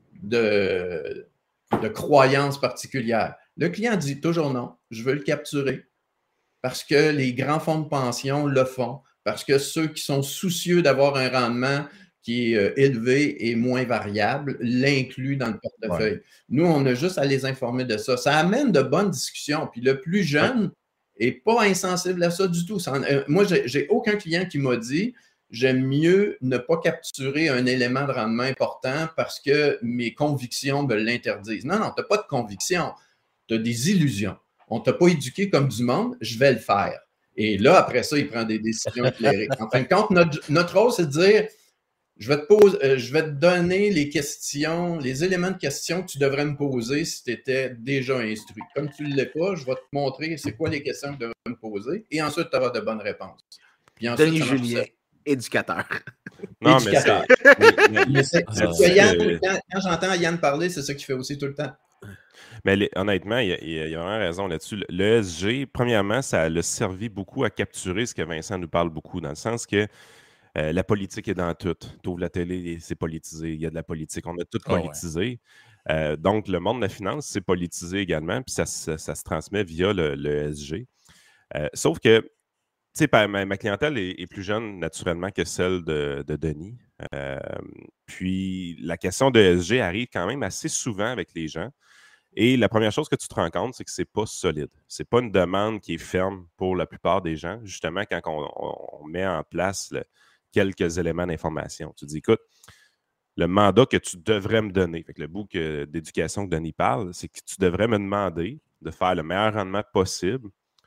de, de croyances particulières? Le client dit toujours non, je veux le capturer parce que les grands fonds de pension le font, parce que ceux qui sont soucieux d'avoir un rendement qui est euh, élevé et moins variable, l'inclut dans le portefeuille. Ouais. Nous, on a juste à les informer de ça. Ça amène de bonnes discussions. Puis le plus jeune n'est ouais. pas insensible à ça du tout. Ça en, euh, moi, j'ai, j'ai aucun client qui m'a dit « J'aime mieux ne pas capturer un élément de rendement important parce que mes convictions me l'interdisent. » Non, non, tu n'as pas de conviction. Tu as des illusions. On ne t'a pas éduqué comme du monde, je vais le faire. Et là, après ça, il prend des décisions éclairées. En fin de compte, notre, notre rôle, c'est de dire Je vais, te pose, euh, je vais te donner les questions, les éléments de questions que tu devrais me poser si tu étais déjà instruit. Comme tu ne l'es pas, je vais te montrer c'est quoi les questions que tu devrais me poser et ensuite tu auras de bonnes réponses. Puis ensuite, Denis Julien, éducateur. Non, éducateur. mais c'est... mais, mais, c'est, c'est, c'est Yann, quand, quand j'entends Yann parler, c'est ça qu'il fait aussi tout le temps. Mais les, honnêtement, il y, a, il y a vraiment raison là-dessus. Le, le E S G, premièrement, ça a servi beaucoup à capturer ce que Vincent nous parle beaucoup, dans le sens que Euh, la politique est dans tout. Tu ouvres la télé, c'est politisé. Il y a de la politique. On a tout politisé. Oh, ouais. euh, donc, le monde de la finance, c'est politisé également. Puis ça, ça, ça se transmet via le, le E S G. Euh, sauf que, tu sais, ma, ma clientèle est, est plus jeune, naturellement, que celle de, de Denis. Euh, puis, la question de E S G arrive quand même assez souvent avec les gens. Et la première chose que tu te rends compte, c'est que c'est pas solide. C'est pas une demande qui est ferme pour la plupart des gens. Justement, quand on, on, on met en place le, quelques éléments d'information. Tu dis, écoute, le mandat que tu devrais me donner, fait que le bout que, d'éducation que Denis parle, c'est que tu devrais me demander de faire le meilleur rendement possible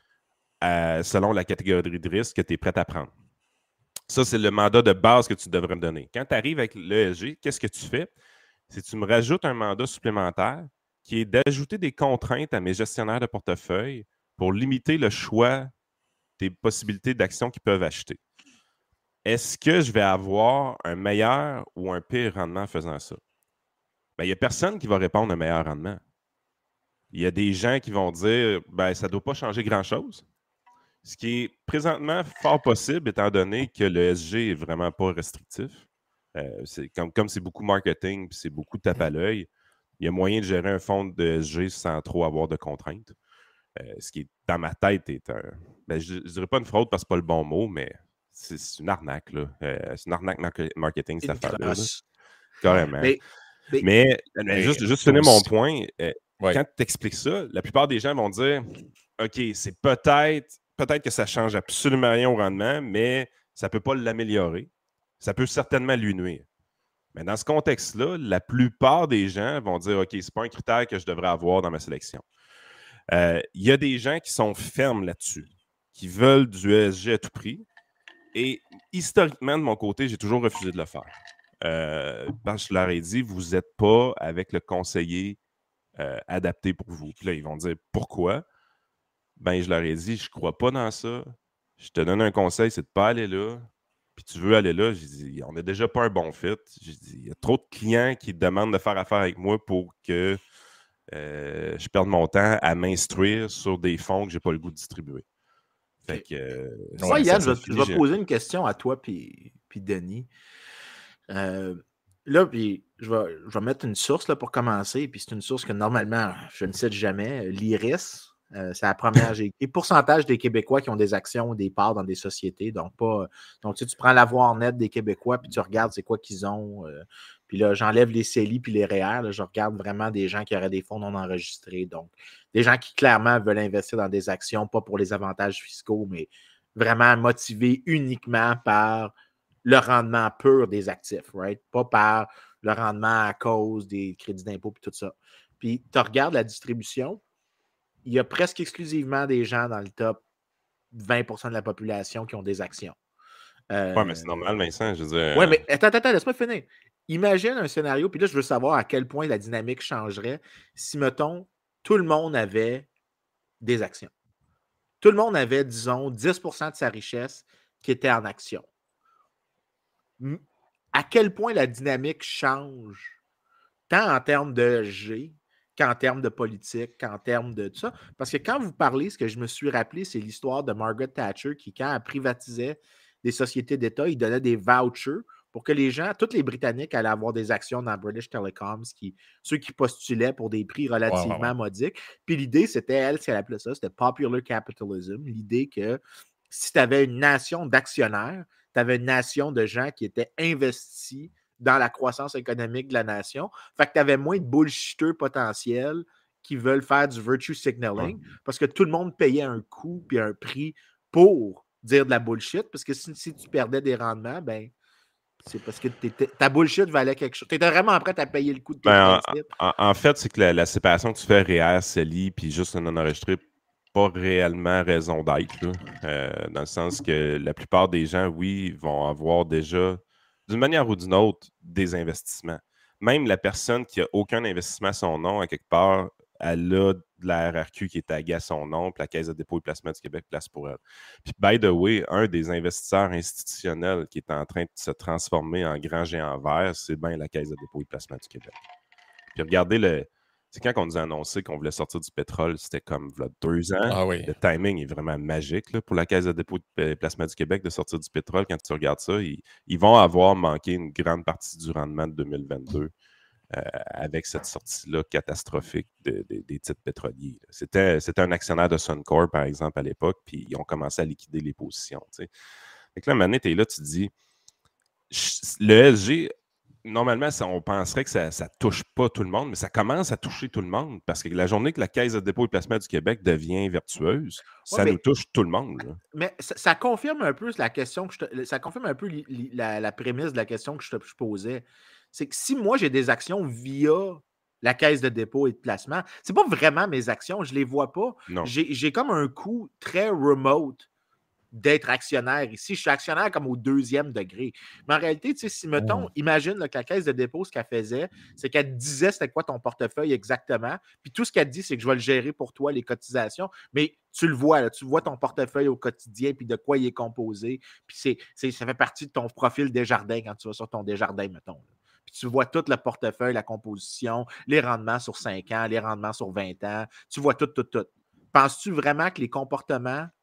euh, selon la catégorie de risque que tu es prêt à prendre. Ça, c'est le mandat de base que tu devrais me donner. Quand tu arrives avec l'E S G, qu'est-ce que tu fais? C'est que tu me rajoutes un mandat supplémentaire qui est d'ajouter des contraintes à mes gestionnaires de portefeuille pour limiter le choix des possibilités d'actions qu'ils peuvent acheter. Est-ce que je vais avoir un meilleur ou un pire rendement en faisant ça? Bien, il n'y a personne qui va répondre un meilleur rendement. Il y a des gens qui vont dire ben, ça ne doit pas changer grand-chose. Ce qui est présentement fort possible, étant donné que le S G est vraiment pas restrictif. Euh, c'est comme, comme c'est beaucoup marketing puis c'est beaucoup tape à l'œil, il y a moyen de gérer un fonds de S G sans trop avoir de contraintes. Euh, ce qui est dans ma tête est un. Ben, je ne dirais pas une fraude parce que c'est pas le bon mot, mais c'est, c'est une arnaque. Là. Euh, c'est une arnaque mar- marketing, cette affaire-là. Là. Carrément. Mais, mais, mais, mais juste, juste finir mon point. Euh, ouais. Quand tu expliques ça, la plupart des gens vont dire OK, c'est peut-être, peut-être que ça ne change absolument rien au rendement, mais ça ne peut pas l'améliorer. Ça peut certainement lui nuire. Mais dans ce contexte-là, la plupart des gens vont dire OK, ce n'est pas un critère que je devrais avoir dans ma sélection. Il euh, y a des gens qui sont fermes là-dessus, qui veulent du E S G à tout prix. Et historiquement, de mon côté, j'ai toujours refusé de le faire. Euh, parce que je leur ai dit, vous n'êtes pas avec le conseiller euh, adapté pour vous. Puis là, ils vont dire pourquoi. Ben, je leur ai dit, je ne crois pas dans ça. Je te donne un conseil, c'est de ne pas aller là. Puis tu veux aller là. J'ai dit, on n'a déjà pas un bon fit. J'ai dit, il y a trop de clients qui demandent de faire affaire avec moi pour que Euh, je perds mon temps à m'instruire sur des fonds que je n'ai pas le goût de distribuer. Fait que, euh, Moi, Yann, je vais, je vais poser une question à toi puis Denis. Euh, là, puis je vais, je vais mettre une source là, pour commencer. Puis c'est une source que normalement, je ne cite jamais. L'I R I S, euh, c'est la première. J'ai le pourcentage des Québécois qui ont des actions ou des parts dans des sociétés. Donc, pas. Donc, tu sais, tu prends l'avoir net des Québécois, puis tu regardes c'est quoi qu'ils ont. Euh, Puis là, j'enlève les C E L I puis les R E E R. Là, je regarde vraiment des gens qui auraient des fonds non enregistrés. Donc, des gens qui clairement veulent investir dans des actions, pas pour les avantages fiscaux, mais vraiment motivés uniquement par le rendement pur des actifs, right? Pas par le rendement à cause des crédits d'impôt et tout ça. Puis, tu regardes la distribution, il y a presque exclusivement des gens dans le top vingt pour cent de la population qui ont des actions. Euh, oui, mais c'est normal, Vincent. Je veux dire... Oui, mais attends, attends, laisse-moi finir. Imagine un scénario, puis là, je veux savoir à quel point la dynamique changerait si, mettons, tout le monde avait des actions. Tout le monde avait, disons, dix pour cent de sa richesse qui était en actions. À quel point la dynamique change, tant en termes de G qu'en termes de politique, qu'en termes de tout ça. Parce que quand vous parlez, ce que je me suis rappelé, c'est l'histoire de Margaret Thatcher qui, quand elle privatisait des sociétés d'État, il donnait des vouchers pour que les gens, tous les Britanniques allaient avoir des actions dans British Telecom, qui, ceux qui postulaient pour des prix relativement wow, wow, wow. modiques. Puis l'idée, c'était, elle, ce qu'elle appelait ça, c'était popular capitalism. L'idée que si tu avais une nation d'actionnaires, tu avais une nation de gens qui étaient investis dans la croissance économique de la nation. Fait que tu avais moins de bullshiteux potentiels qui veulent faire du virtue signaling ouais. parce que tout le monde payait un coût puis un prix pour dire de la bullshit. Parce que si, si tu perdais des rendements, ben c'est parce que ta bullshit valait quelque chose. Tu étais vraiment prêt à payer le coût de tes ben, principes. En, en, en fait, c'est que la, la séparation que tu fais R E E R, C E L I, puis juste un non-enregistré, pas réellement raison d'être. Euh, dans le sens que la plupart des gens, oui, vont avoir déjà, d'une manière ou d'une autre, des investissements. Même la personne qui n'a aucun investissement à son nom, à quelque part, elle a de la R R Q qui est taguée à son nom, puis la Caisse de dépôt et placement du Québec place pour elle. Puis, by the way, un des investisseurs institutionnels qui est en train de se transformer en grand géant vert, c'est bien la Caisse de dépôt et placement du Québec. Puis regardez le... C'est quand on nous a annoncé qu'on voulait sortir du pétrole, c'était comme là, deux ans. Ah oui. Le timing est vraiment magique là, pour la Caisse de dépôt et placement du Québec de sortir du pétrole. Quand tu regardes ça, ils, ils vont avoir manqué une grande partie du rendement de deux mille vingt-deux euh, avec cette sortie-là catastrophique de, de, des titres pétroliers. C'était, c'était un actionnaire de Suncor, par exemple, à l'époque, puis ils ont commencé à liquider les positions. T'sais. Fait que là, maintenant, tu es là, tu te dis, le S G... Normalement, ça, on penserait que ça ne touche pas tout le monde, mais ça commence à toucher tout le monde parce que la journée que la Caisse de dépôt et placement du Québec devient vertueuse, ça ouais, mais, nous touche tout le monde. Là. Mais ça, ça confirme un peu la question que je te, ça confirme un peu li, li, la, la prémisse de la question que je te je posais. C'est que si moi j'ai des actions via la Caisse de dépôt et de placement, c'est pas vraiment mes actions, je les vois pas. J'ai, j'ai comme un coût très remote d'être actionnaire ici. Je suis actionnaire comme au deuxième degré. Mais en réalité, tu sais, si, mettons, oh. imagine là, que la Caisse de dépôt, ce qu'elle faisait, c'est qu'elle disait c'était quoi ton portefeuille exactement. Puis tout ce qu'elle dit, c'est que je vais le gérer pour toi, les cotisations. Mais tu le vois, là, tu vois ton portefeuille au quotidien, puis de quoi il est composé. Puis c'est, c'est, ça fait partie de ton profil Desjardins quand tu vas sur ton Desjardins, mettons. Là. Puis tu vois tout le portefeuille, la composition, les rendements sur cinq ans, les rendements sur vingt ans. Tu vois tout, tout, tout. Penses-tu vraiment que les comportements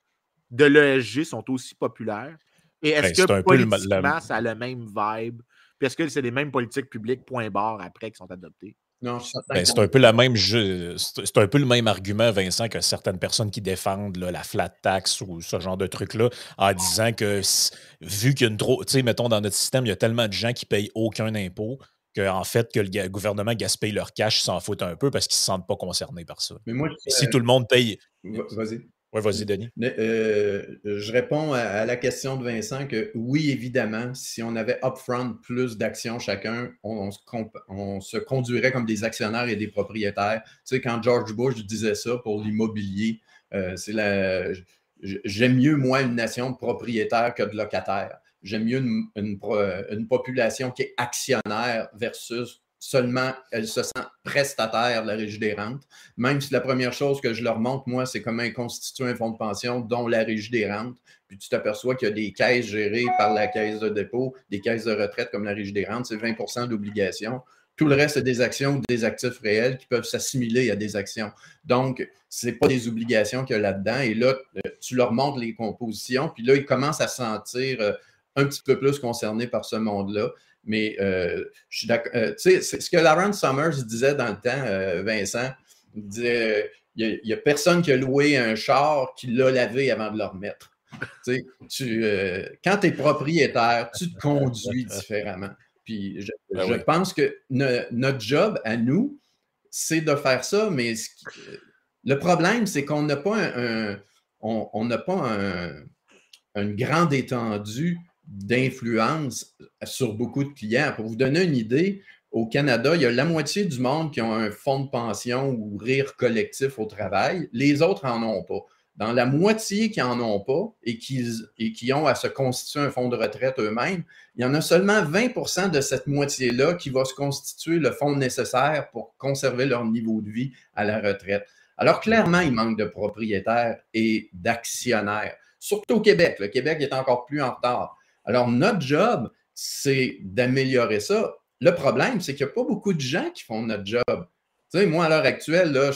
de l'E S G sont aussi populaires? Et est-ce Ben, que c'est un peu le- politiquement, la- ça a le même vibe? Puis est-ce que c'est les mêmes politiques publiques, point barre, après, qui sont adoptées? Non, je suis certain Ben, c'est qu'on- un peu la même jeu- c'est c'est un peu le même argument, Vincent, que certaines personnes qui défendent là, la flat tax ou ce genre de truc-là, en disant que s- vu qu'il y a une trop. Tu sais, mettons, dans notre système, il y a tellement de gens qui payent aucun impôt qu'en fait, que le ga- gouvernement gaspille leur cash, ils s'en foutent un peu parce qu'ils ne se sentent pas concernés par ça. Mais moi, Et si tout le monde paye. Va- vas-y. Oui, vas-y, Denis. Ne- euh, je réponds à, à la question de Vincent que oui, évidemment, si on avait upfront plus d'actions chacun, on, on se comp- on se conduirait comme des actionnaires et des propriétaires. Tu sais, quand George Bush disait ça pour l'immobilier, euh, c'est la. j- J'aime mieux, moi, une nation de propriétaires que de locataires. J'aime mieux une, une pro- une population qui est actionnaire versus seulement elle se sent prestataire de la Régie des rentes. Même si la première chose que je leur montre, moi, c'est comment constituer un fonds de pension, dont la Régie des rentes. Puis tu t'aperçois qu'il y a des caisses gérées par la caisse de dépôt, des caisses de retraite comme la Régie des rentes, c'est vingt pour cent d'obligations. Tout le reste, c'est des actions ou des actifs réels qui peuvent s'assimiler à des actions. Donc, ce n'est pas des obligations qu'il y a là-dedans. Et là, tu leur montres les compositions, puis là, ils commencent à se sentir un petit peu plus concernés par ce monde-là. Mais euh, je suis d'accord. Euh, tu sais, c'est ce que Lawrence Summers disait dans le temps, euh, Vincent. Il disait il n'y a, a personne qui a loué un char qui l'a lavé avant de le remettre. Tu sais, tu, euh, quand tu es propriétaire, tu te conduis différemment. Puis je, ben je oui. pense que ne, notre job à nous, c'est de faire ça, mais ce qui, le problème, c'est qu'on n'a pas un, un on, on n'a pas un, une grande étendue d'influence sur beaucoup de clients. Pour vous donner une idée, au Canada, il y a la moitié du monde qui ont un fonds de pension ou rire collectif au travail. Les autres n'en ont pas. Dans la moitié qui n'en ont pas et qui, et qui ont à se constituer un fonds de retraite eux-mêmes, il y en a seulement vingt pour cent de cette moitié-là qui va se constituer le fonds nécessaire pour conserver leur niveau de vie à la retraite. Alors, clairement, il manque de propriétaires et d'actionnaires. Surtout au Québec. Le Québec est encore plus en retard. Alors, notre job, c'est d'améliorer ça. Le problème, c'est qu'il n'y a pas beaucoup de gens qui font notre job. Tu sais, moi, à l'heure actuelle, là,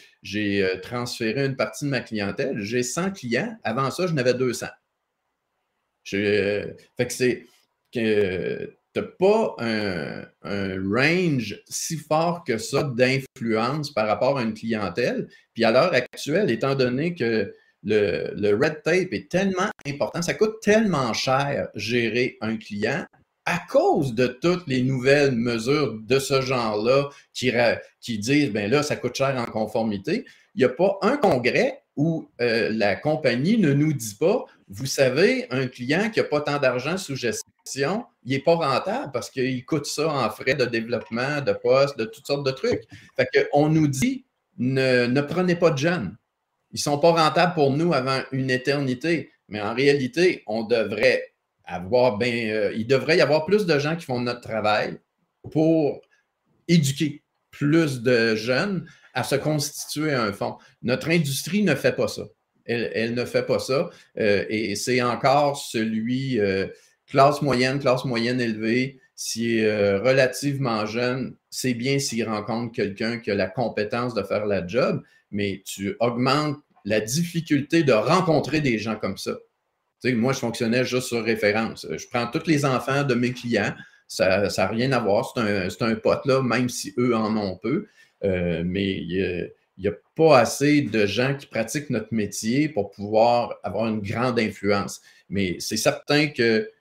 j'ai transféré une partie de ma clientèle. J'ai cent clients. Avant ça, je n'avais deux cents. Je, fait que c'est que tu n'as pas un, un range si fort que ça d'influence par rapport à une clientèle. Puis à l'heure actuelle, étant donné que Le, le red tape est tellement important, ça coûte tellement cher gérer un client à cause de toutes les nouvelles mesures de ce genre-là qui, qui disent, ben là, ça coûte cher en conformité. Il n'y a pas un congrès où euh, la compagnie ne nous dit pas, vous savez, un client qui n'a pas tant d'argent sous gestion, il n'est pas rentable parce qu'il coûte ça en frais de développement, de poste, de toutes sortes de trucs. Fait qu'on nous dit, ne, ne prenez pas de jeunes. Ils ne sont pas rentables pour nous avant une éternité. Mais en réalité, on devrait avoir ben, euh, il devrait y avoir plus de gens qui font notre travail pour éduquer plus de jeunes à se constituer un fonds. Notre industrie ne fait pas ça. Elle, elle ne fait pas ça. Euh, et c'est encore celui euh, classe moyenne, classe moyenne élevée, s'il est euh, relativement jeune, c'est bien s'il rencontre quelqu'un qui a la compétence de faire la job, mais tu augmentes la difficulté de rencontrer des gens comme ça. Tu sais, moi, je fonctionnais juste sur référence. Je prends tous les enfants de mes clients, ça n'a rien à voir, c'est un, c'est un pote, là, même si eux en ont peu, euh, mais il n'y a, a pas assez de gens qui pratiquent notre métier pour pouvoir avoir une grande influence. Mais c'est certain que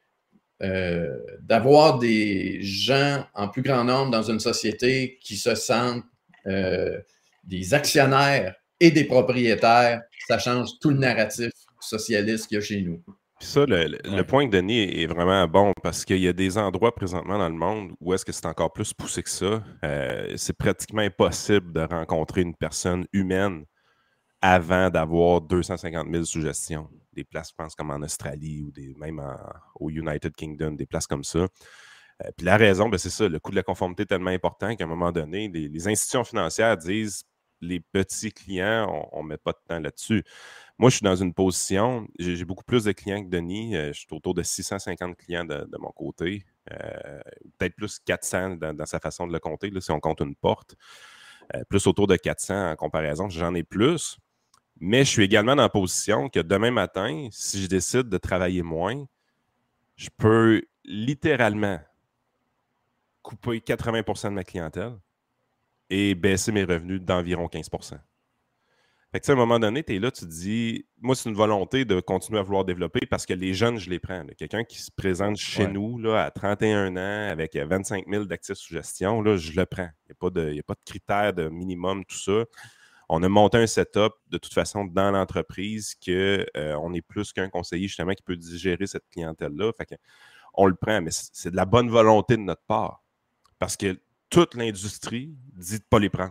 Euh, d'avoir des gens en plus grand nombre dans une société qui se sentent euh, des actionnaires et des propriétaires, ça change tout le narratif socialiste qu'il y a chez nous. Puis ça, le, le, ouais. le point que Denis est vraiment bon parce qu'il y a des endroits présentement dans le monde où est-ce que c'est encore plus poussé que ça. Euh, c'est pratiquement impossible de rencontrer une personne humaine avant d'avoir deux cent cinquante mille sous gestion. Des places, je pense, comme en Australie ou des, même en, au United Kingdom, des places comme ça. Euh, puis la raison, ben, c'est ça, le coût de la conformité est tellement important qu'à un moment donné, les, les institutions financières disent les petits clients, on ne met pas de temps là-dessus. Moi, je suis dans une position, j'ai, j'ai beaucoup plus de clients que Denis. Euh, je suis autour de six cent cinquante clients de, de mon côté. Euh, peut-être plus quatre cents dans, dans sa façon de le compter, là, si on compte une porte. Euh, plus autour de quatre cents en comparaison. J'en ai plus. Mais je suis également dans la position que demain matin, si je décide de travailler moins, je peux littéralement couper quatre-vingts pour cent de ma clientèle et baisser mes revenus d'environ quinze pour cent. Fait que, tu sais, à un moment donné, tu es là, tu te dis, moi, c'est une volonté de continuer à vouloir développer parce que les jeunes, je les prends. là. Quelqu'un qui se présente chez Ouais. nous là, à trente et un ans avec vingt-cinq mille d'actifs sous gestion, là, je le prends. Il n'y a pas de, il y a pas de critères de minimum, tout ça. On a monté un setup de toute façon dans l'entreprise qu'on euh, est plus qu'un conseiller justement qui peut digérer cette clientèle-là. Fait que on le prend, mais c'est c'est de la bonne volonté de notre part. Parce que toute l'industrie dit de ne pas les prendre.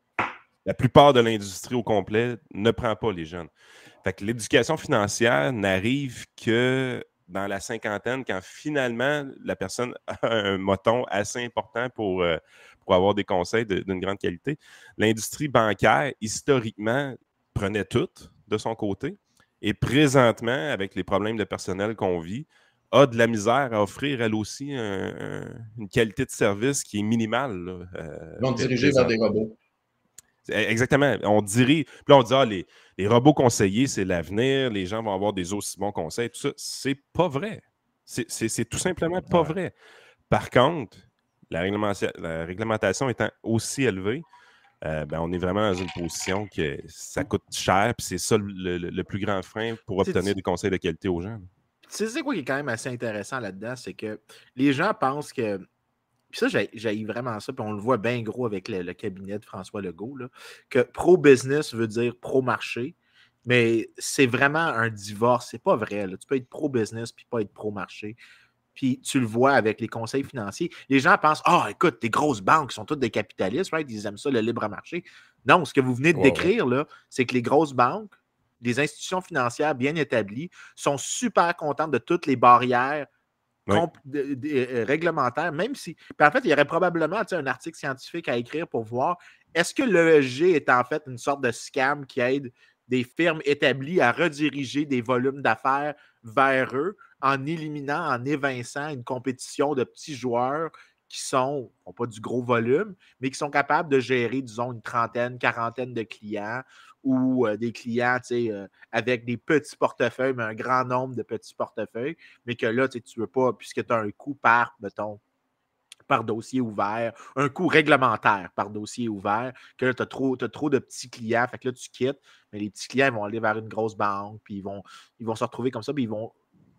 La plupart de l'industrie au complet ne prend pas les jeunes. Fait que l'éducation financière n'arrive que dans la cinquantaine, quand finalement la personne a un moton assez important pour, euh, pour avoir des conseils de- d'une grande qualité. L'industrie bancaire, historiquement, prenait tout de son côté. Et présentement, avec les problèmes de personnel qu'on vit, a de la misère à offrir, elle aussi, un- un- une qualité de service qui est minimale. là, euh, Ils vont pré- diriger vers des présentement. robots. Exactement. On dirige. Puis là, on dit, ah, les, les robots conseillers, c'est l'avenir, les gens vont avoir des aussi bons conseils, tout ça. C'est pas vrai. C'est c'est- c'est tout simplement pas Ouais. vrai. Par contre, la réglementation, la réglementation étant aussi élevée, euh, ben, on est vraiment dans une position que ça coûte cher, puis c'est ça le, le- le plus grand frein pour Tu- obtenir tu- des conseils de qualité aux gens. là. Tu sais, c'est quoi qui est quand même assez intéressant là-dedans, c'est que les gens pensent que. Puis ça, j'ai j'ai vraiment ça, puis on le voit bien gros avec le, le cabinet de François Legault, là, que pro-business veut dire pro-marché, mais c'est vraiment un divorce. C'est pas vrai. Là. Tu peux être pro-business puis pas être pro-marché. Puis tu le vois avec les conseils financiers. Les gens pensent, ah, oh, écoute, les grosses banques sont toutes des capitalistes, right? Ils aiment ça, le libre marché. Non, ce que vous venez de Ouais, ouais. décrire, là, c'est que les grosses banques, des institutions financières bien établies, sont super contentes de toutes les barrières Oui. comp- de- de- euh, réglementaires, même si. Puis en fait, il y aurait probablement tu sais, un article scientifique à écrire pour voir est-ce que l'E S G est en fait une sorte de scam qui aide des firmes établies à rediriger des volumes d'affaires vers eux en éliminant, en évinçant une compétition de petits joueurs qui sont, n'ont pas du gros volume, mais qui sont capables de gérer, disons, une trentaine, quarantaine de clients ou euh, des clients tu sais, euh, avec des petits portefeuilles, mais un grand nombre de petits portefeuilles, mais que là, tu ne veux pas, puisque tu as un coût par, mettons, par dossier ouvert, un coût réglementaire par dossier ouvert, que là, tu as trop, t'as trop de petits clients, fait que là, tu quittes, mais les petits clients ils vont aller vers une grosse banque, puis ils vont, ils vont se retrouver comme ça, puis ils vont.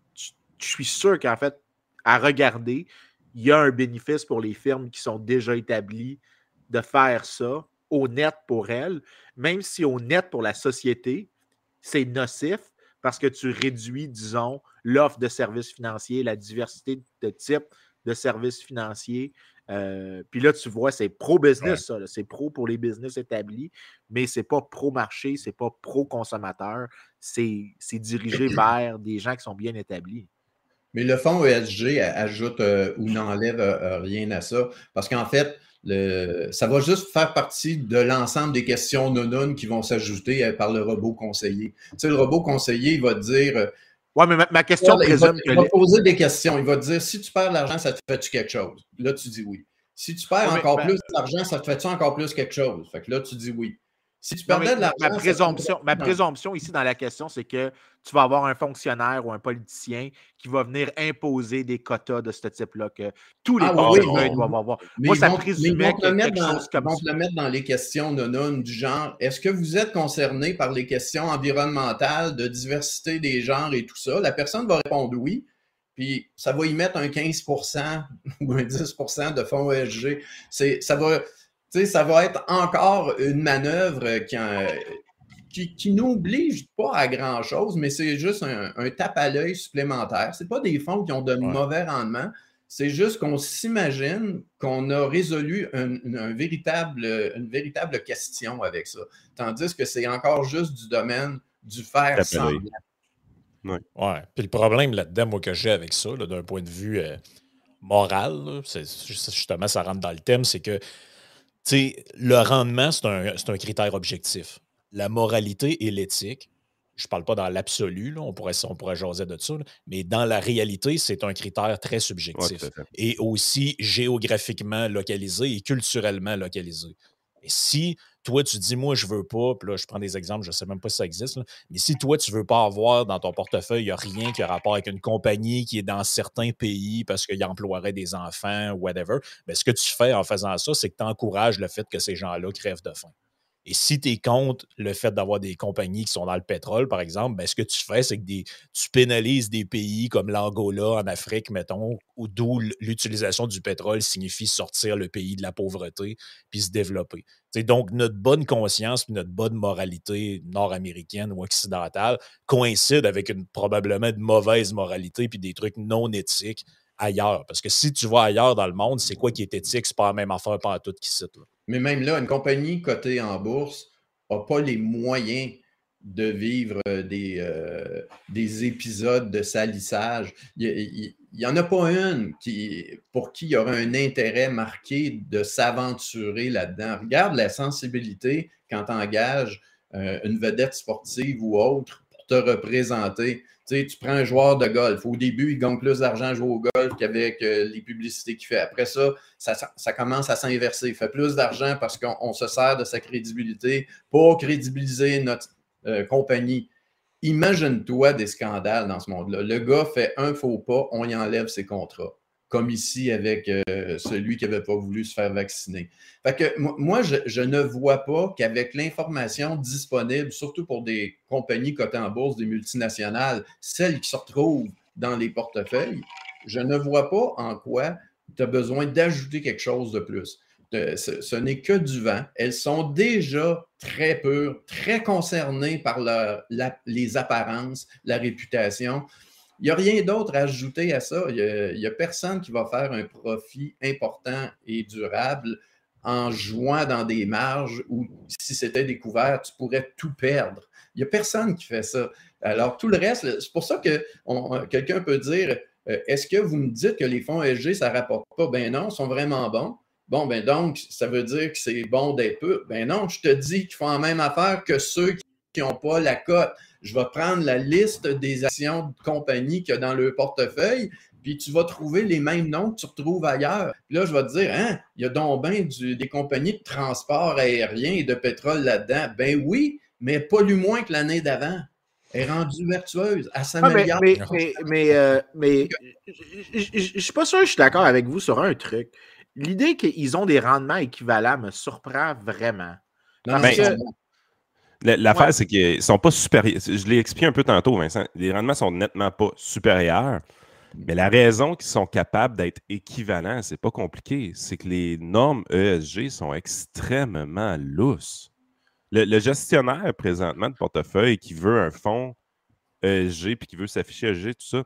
Je suis sûr qu'en fait, à regarder, il y a un bénéfice pour les firmes qui sont déjà établies de faire ça, au net pour elles, même si au net pour la société, c'est nocif parce que tu réduis, disons, l'offre de services financiers, la diversité de types de services financiers. Euh, Puis là, tu vois, c'est pro-business, ça. là. C'est pro pour les business établis, mais c'est pas pro-marché, c'est pas pro-consommateur. C'est c'est dirigé vers des gens qui sont bien établis. Mais le fonds E S G a- ajoute euh, ou n'enlève euh, rien à ça. Parce qu'en fait, le, ça va juste faire partie de l'ensemble des questions non qui vont s'ajouter euh, par le robot conseiller. Tu sais, le robot conseiller, il va te dire. euh, Ouais, mais ma, ma question il va, présume que. il va les- poser des questions. Il va te dire si tu perds de l'argent, ça te fait-tu quelque chose? Là, tu dis oui. Si tu perds Ouais, mais encore ma- plus d'argent, ça te fait-tu encore plus quelque chose? Fait que là, tu dis oui. Si tu Non, mais perdais de ma, l'argent, ma ça te présomption, ma Non. présomption ici dans la question, c'est que tu vas avoir un fonctionnaire ou un politicien qui va venir imposer des quotas de ce type-là, que tous les Ah oui, portefeuilles oui, doivent avoir. Mais Moi, ils ça vont, mais ils présumait vont te qu'il y le a mettre quelque dans, chose ils comme vont ça. te le mettre dans les questions non du genre est-ce que vous êtes concerné par les questions environnementales, de diversité des genres et tout ça? La personne va répondre oui, puis ça va y mettre un quinze pour cent ou un dix pour cent de fonds E S G. C'est, ça, va, tu sais, ça va être encore une manœuvre qui, en- qui, qui n'oblige pas à grand-chose, mais c'est juste un, un tape à l'œil supplémentaire. Ce n'est pas des fonds qui ont de Ouais. mauvais rendements. C'est juste qu'on s'imagine qu'on a résolu un, un véritable, une véritable question avec ça. Tandis que c'est encore juste du domaine du faire Tape à l'œil. semblant. Ouais. Puis le problème là-dedans, moi, que j'ai avec ça, là, d'un point de vue euh, moral, là, c'est, justement, ça rentre dans le thème, c'est que tu sais, le rendement, c'est un, c'est un critère objectif. La moralité et l'éthique, je ne parle pas dans l'absolu, là, on pourrait, on pourrait jaser de ça, là, mais dans la réalité, c'est un critère très Ouais, subjectif tout à fait. et aussi géographiquement localisé et culturellement localisé. Et si toi, tu dis, moi, je veux pas, puis là, je prends des exemples, je ne sais même pas si ça existe, là, mais si toi, tu ne veux pas avoir dans ton portefeuille, il n'y a rien qui a rapport avec une compagnie qui est dans certains pays parce qu'il emploierait des enfants ou whatever, bien, ce que tu fais en faisant ça, c'est que tu encourages le fait que ces gens-là crèvent de faim. Et si tu es contre le fait d'avoir des compagnies qui sont dans le pétrole, par exemple, bien, ce que tu fais, c'est que des, tu pénalises des pays comme l'Angola en Afrique, mettons, où d'où l'utilisation du pétrole signifie sortir le pays de la pauvreté puis se développer. T'sais, donc, notre bonne conscience et notre bonne moralité nord-américaine ou occidentale coïncide avec une probablement une mauvaise moralité puis des trucs non éthiques ailleurs. Parce que si tu vas ailleurs dans le monde, c'est quoi qui est éthique? C'est pas la même affaire pas à tout qui cite. Là. Mais même là, une compagnie cotée en bourse n'a pas les moyens de vivre des, euh, des épisodes de salissage. Il n'y en a pas une qui, pour qui il y aurait un intérêt marqué de s'aventurer là-dedans. Regarde la sensibilité quand tu engages euh, une vedette sportive ou autre pour te représenter. Tu sais, tu prends un joueur de golf. Au début, il gagne plus d'argent à jouer au golf qu'avec euh, les publicités qu'il fait. Après ça, ça, ça commence à s'inverser. Il fait plus d'argent parce qu'on se sert de sa crédibilité pour crédibiliser notre euh, compagnie. Imagine-toi des scandales dans ce monde-là. Le gars fait un faux pas, on y enlève ses contrats. Comme ici avec euh, celui qui n'avait pas voulu se faire vacciner. Fait que moi, je, je ne vois pas qu'avec l'information disponible, surtout pour des compagnies cotées en bourse, des multinationales, celles qui se retrouvent dans les portefeuilles, je ne vois pas en quoi tu as besoin d'ajouter quelque chose de plus. De, ce, ce n'est que du vent. Elles sont déjà très pures, très concernées par leur, la, les apparences, la réputation. Il n'y a rien d'autre à ajouter à ça. Il n'y a, a personne qui va faire un profit important et durable en jouant dans des marges où, si c'était découvert, tu pourrais tout perdre. Il n'y a personne qui fait ça. Alors, tout le reste, c'est pour ça que on, quelqu'un peut dire, euh, est-ce que vous me dites que les fonds E S G, ça ne rapporte pas? Ben non, ils sont vraiment bons. Bon, ben donc, ça veut dire que c'est bon d'être peu. Ben non, je te dis qu'ils font la même affaire que ceux qui n'ont pas la cote. Je vais prendre la liste des actions de compagnie qu'il y a dans leur portefeuille, puis tu vas trouver les mêmes noms que tu retrouves ailleurs. Puis là, je vais te dire, hein, il y a donc bien du, des compagnies de transport aérien et de pétrole là-dedans. Ben oui, mais pas lu moins que l'année d'avant. Elle est rendue vertueuse. Elle s'améliore. Ah, mais mais, mais, mais, euh, mais je ne suis pas sûr que je suis d'accord avec vous sur un truc. L'idée qu'ils ont des rendements équivalents me surprend vraiment. Non, Parce mais que... L'affaire, Ouais. c'est qu'ils ne sont pas supérieurs. Je l'ai expliqué un peu tantôt, Vincent. Les rendements sont nettement pas supérieurs. Mais la raison qu'ils sont capables d'être équivalents, c'est pas compliqué. C'est que les normes E S G sont extrêmement lousses. Le, le gestionnaire présentement de portefeuille qui veut un fonds E S G puis qui veut s'afficher E S G, tout ça,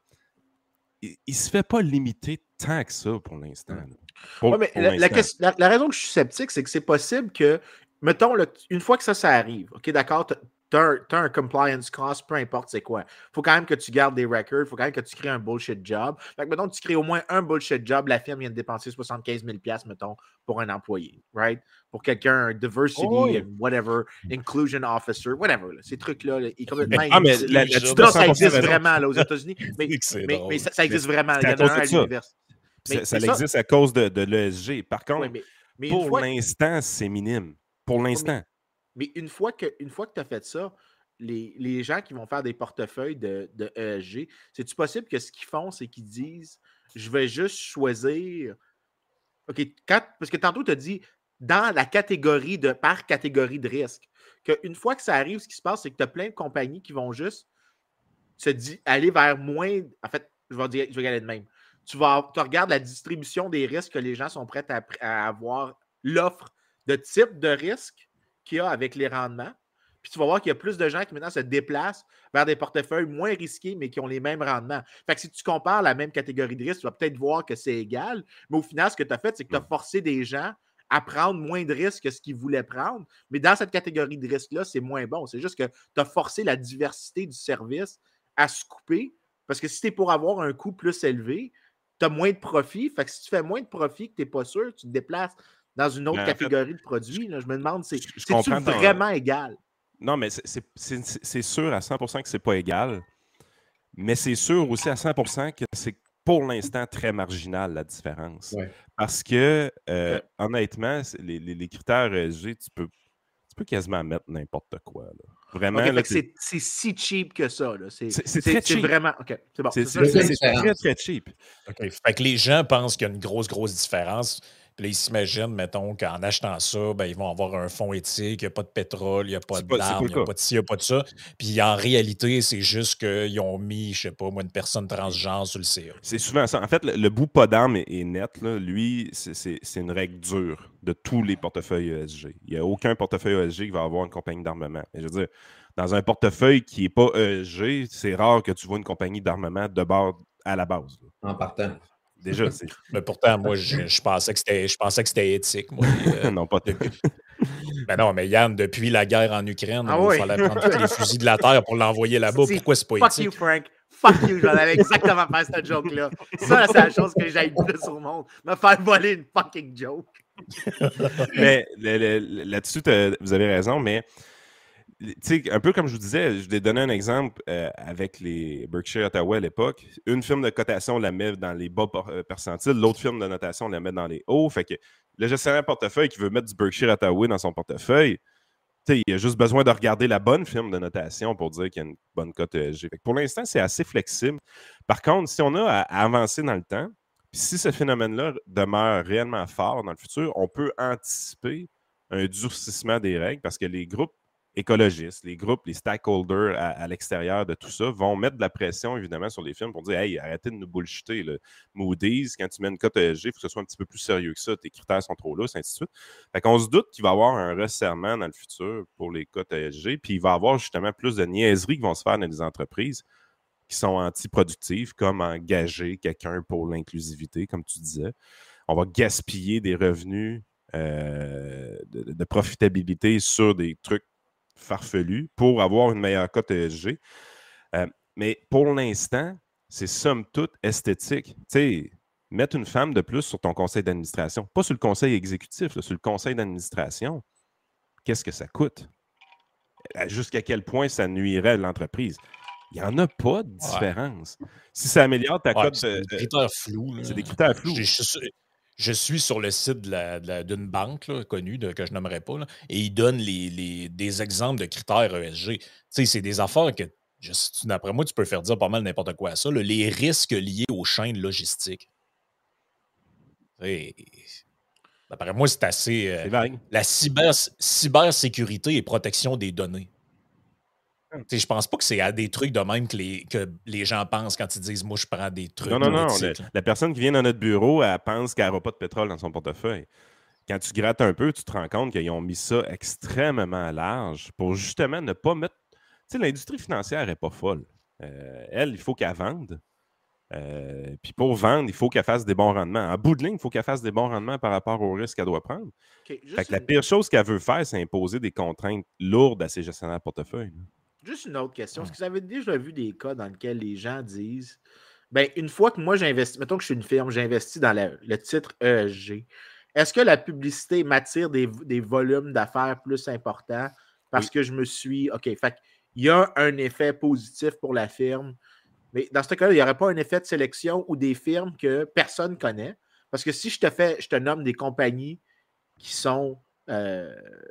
il ne se fait pas limiter tant que ça pour l'instant. Pour, Ouais, mais pour la, la, l'instant. la, la raison que je suis sceptique, c'est que c'est possible que, mettons, là, une fois que ça, ça arrive, OK, d'accord, tu as un compliance cost, peu importe c'est quoi. Il faut quand même que tu gardes des records, il faut quand même que tu crées un bullshit job. Fait que, mettons, tu crées au moins un bullshit job, la firme vient de dépenser soixante-quinze mille dollars, mettons, pour un employé, right? Pour quelqu'un, un diversity, Oh oui. whatever, inclusion officer, whatever. Là, ces trucs-là, là, ils complètement Ah, mais la- inutiles. là-dessus, Ça, t'as ça cent pour cent existe raison. vraiment là, aux États-Unis, mais, C'est mais, drôle. mais ça, ça existe Mais vraiment. c'est Il y à en cause a un de à ça. l'université. Ça, Mais- ça mais ça- existe à cause de, de l'E S G. Par contre, Ouais, mais, mais une pour fois, l'instant, c'est minime. Pour l'instant. mais une fois que, une fois que tu as fait ça, les, les gens qui vont faire des portefeuilles de, de E S G, c'est-tu possible que ce qu'ils font, c'est qu'ils disent je vais juste choisir. OK, quand, parce que tantôt, tu as dit dans la catégorie de par catégorie de risque, qu'une fois que ça arrive, ce qui se passe, c'est que tu as plein de compagnies qui vont juste se dire aller vers moins. En fait, je vais dire, je vais y aller de même. Tu, vas, tu regardes la distribution des risques que les gens sont prêts à, à avoir, l'offre de type de risque qu'il y a avec les rendements. Puis tu vas voir qu'il y a plus de gens qui maintenant se déplacent vers des portefeuilles moins risqués, mais qui ont les mêmes rendements. Fait que si tu compares la même catégorie de risque, tu vas peut-être voir que c'est égal, mais au final, ce que tu as fait, c'est que tu as forcé des gens à prendre moins de risques que ce qu'ils voulaient prendre. Mais dans cette catégorie de risque-là, c'est moins bon. C'est juste que tu as forcé la diversité du service à se couper. Parce que si tu es pour avoir un coût plus élevé, tu as moins de profit. Fait que si tu fais moins de profit que tu n'es pas sûr, tu te déplaces dans une autre Ben, en catégorie fait, de produits. Là, je me demande, c'est, je- je c'est-tu comprends ton- vraiment égal? Non, mais c'est- c'est c'est- c'est sûr à cent pour cent que c'est pas égal. Mais c'est sûr aussi à cent pour cent que c'est pour l'instant très marginal la différence. Ouais. Parce que, euh, Ok. honnêtement, c'est- les, les- les critères E S G, tu peux, tu tu peux quasiment mettre n'importe quoi. Là. Vraiment. Okay, là, c'est, c'est si cheap que ça. Là. C'est, c'est, c'est très c'est, cheap. C'est vraiment. OK, c'est bon. C'est, c'est, c'est, ça, c'est, c'est très, très cheap. OK. Fait que les gens pensent qu'il y a une grosse, grosse différence. Puis là, ils s'imaginent, mettons, qu'en achetant ça, ben, ils vont avoir un fond éthique, il n'y a pas de pétrole, il n'y a pas d'armes, il n'y a pas de ci, il n'y a pas de ça. Puis en réalité, c'est juste qu'ils ont mis, je ne sais pas, moi, une personne transgenre sur le C A. C'est souvent ça. En fait, le, le bout pas d'armes est, est net. Là. Lui, c'est, c'est, c'est une règle dure de tous les portefeuilles E S G. Il n'y a aucun portefeuille E S G qui va avoir une compagnie d'armement. Mais je veux dire, dans un portefeuille qui n'est pas E S G, c'est rare que tu vois une compagnie d'armament de bord à la base. Là. En partant. Déjà, c'est. Mais pourtant, moi, je, je pensais que c'était, je pensais que c'était éthique. Moi, euh, non, pas depuis... Ben non, mais Yann, depuis la guerre en Ukraine, ah il oui. fallait prendre tous les fusils de la terre pour l'envoyer là-bas. C'est, Pourquoi c'est pas fuck éthique? You, Frank. Fuck you, j'en avais exactement fait cette joke-là. Ça, c'est la chose que j'aime le plus au monde. Me faire voler une fucking joke. Mais le, le, là-dessus, vous avez raison, mais un peu comme je vous disais, je vais donner un exemple euh, avec les Berkshire Hathaway à l'époque. Une firme de cotation la met dans les bas percentiles, l'autre firme de notation la met dans les hauts. Fait que le gestionnaire portefeuille qui veut mettre du Berkshire Hathaway dans son portefeuille, il a juste besoin de regarder la bonne firme de notation pour dire qu'il y a une bonne cote E S G. Fait que pour l'instant, c'est assez flexible. Par contre, si on a à, à avancer dans le temps, puis si ce phénomène-là demeure réellement fort dans le futur, on peut anticiper un durcissement des règles parce que les groupes écologistes, les groupes, les stakeholders à, à l'extérieur de tout ça vont mettre de la pression, évidemment, sur les firmes pour dire « Hey, arrêtez de nous bullshiter. Là. Moody's, quand tu mets une cote E S G, il faut que ce soit un petit peu plus sérieux que ça. Tes critères sont trop lourds, ainsi de suite. » Fait qu'on se doute qu'il va y avoir un resserrement dans le futur pour les cotes E S G, puis il va y avoir justement plus de niaiseries qui vont se faire dans les entreprises qui sont antiproductives, comme engager quelqu'un pour l'inclusivité, comme tu disais. On va gaspiller des revenus euh, de, de profitabilité sur des trucs farfelu pour avoir une meilleure cote E S G. Euh, mais pour l'instant, c'est somme toute esthétique. Tu sais, mettre une femme de plus sur ton conseil d'administration, pas sur le conseil exécutif, là, sur le conseil d'administration, qu'est-ce que ça coûte? Jusqu'à quel point ça nuirait à l'entreprise? Il n'y en a pas de différence. Ouais. Si ça améliore ta ouais, cote... C'est des critères flous. Là. C'est des critères flous. Je, je, Je suis sur le site de la, de la, d'une banque là, connue de, que je nommerai pas là, et ils donnent les, les, des exemples de critères E S G. Tu sais, c'est des affaires que, juste, d'après moi, tu peux faire dire pas mal n'importe quoi à ça. Là, les risques liés aux chaînes logistiques. Et, d'après moi, c'est assez... Euh, c'est vague. La cyber, cybersécurité et protection des données. Je ne pense pas que c'est à des trucs de même que les, que les gens pensent quand ils disent « Moi, je prends des trucs. » Non, non, non. La, la personne qui vient dans notre bureau, elle pense qu'elle n'aura pas de pétrole dans son portefeuille. Quand tu grattes un peu, tu te rends compte qu'ils ont mis ça extrêmement large pour justement ne pas mettre... Tu sais, l'industrie financière n'est pas folle. Euh, elle, il faut qu'elle vende. Euh, Puis pour vendre, il faut qu'elle fasse des bons rendements. En bout de ligne, il faut qu'elle fasse des bons rendements par rapport au risque qu'elle doit prendre. Okay, fait que une... La pire chose qu'elle veut faire, c'est imposer des contraintes lourdes à ses gestionnaires de portefeuille. Là. Juste une autre question. Est-ce que vous avez déjà vu des cas dans lesquels les gens disent bien, une fois que moi j'investis, mettons que je suis une firme, j'investis dans la, le titre E S G, est-ce que la publicité m'attire des, des volumes d'affaires plus importants parce oui. que je me suis. OK, fait il y a un effet positif pour la firme, mais dans ce cas-là, il n'y aurait pas un effet de sélection ou des firmes que personne ne connaît. Parce que si je te fais, je te nomme des compagnies qui sont euh,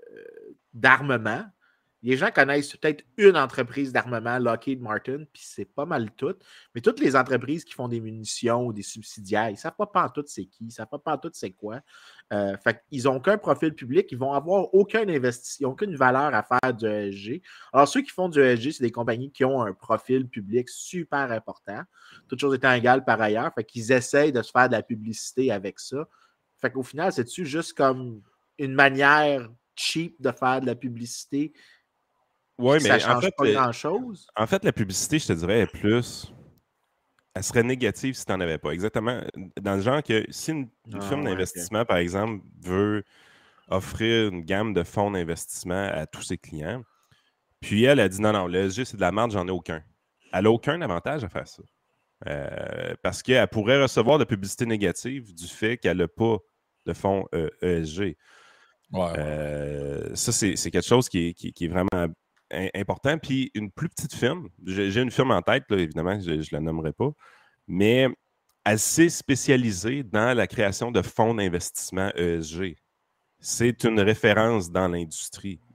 d'armement, les gens connaissent peut-être une entreprise d'armement, Lockheed Martin, puis c'est pas mal tout. Mais toutes les entreprises qui font des munitions ou des subsidiaires, ils ne savent pas pantoute c'est qui, ils ne savent pas pantoute c'est quoi. Euh, fait qu'ils n'ont aucun profil public, ils vont avoir aucun investissement, aucune valeur à faire du E S G. Alors, ceux qui font du E S G, c'est des compagnies qui ont un profil public super important, toutes choses étant égales par ailleurs. Fait qu'ils essayent de se faire de la publicité avec ça. Fait qu'au final, c'est-tu juste comme une manière cheap de faire de la publicité? Oui, mais ça change en fait, pas grand-chose. En fait, la publicité, je te dirais, est plus... Elle serait négative si tu n'en avais pas. Exactement. Dans le genre que si une, une ah, firme ouais, d'investissement, okay. par exemple, veut offrir une gamme de fonds d'investissement à tous ses clients, puis elle a dit non, non, le E S G, c'est de la merde, j'en ai aucun. Elle n'a aucun avantage à faire ça. Euh, parce qu'elle pourrait recevoir de la publicité négative du fait qu'elle n'a pas de fonds euh, E S G. Ouais, ouais. Euh, ça, c'est, c'est quelque chose qui est, qui, qui est vraiment important. Puis une plus petite firme, j'ai, j'ai une firme en tête, là, évidemment, je ne la nommerai pas, mais assez spécialisée dans la création de fonds d'investissement E S G. C'est une référence dans l'industrie.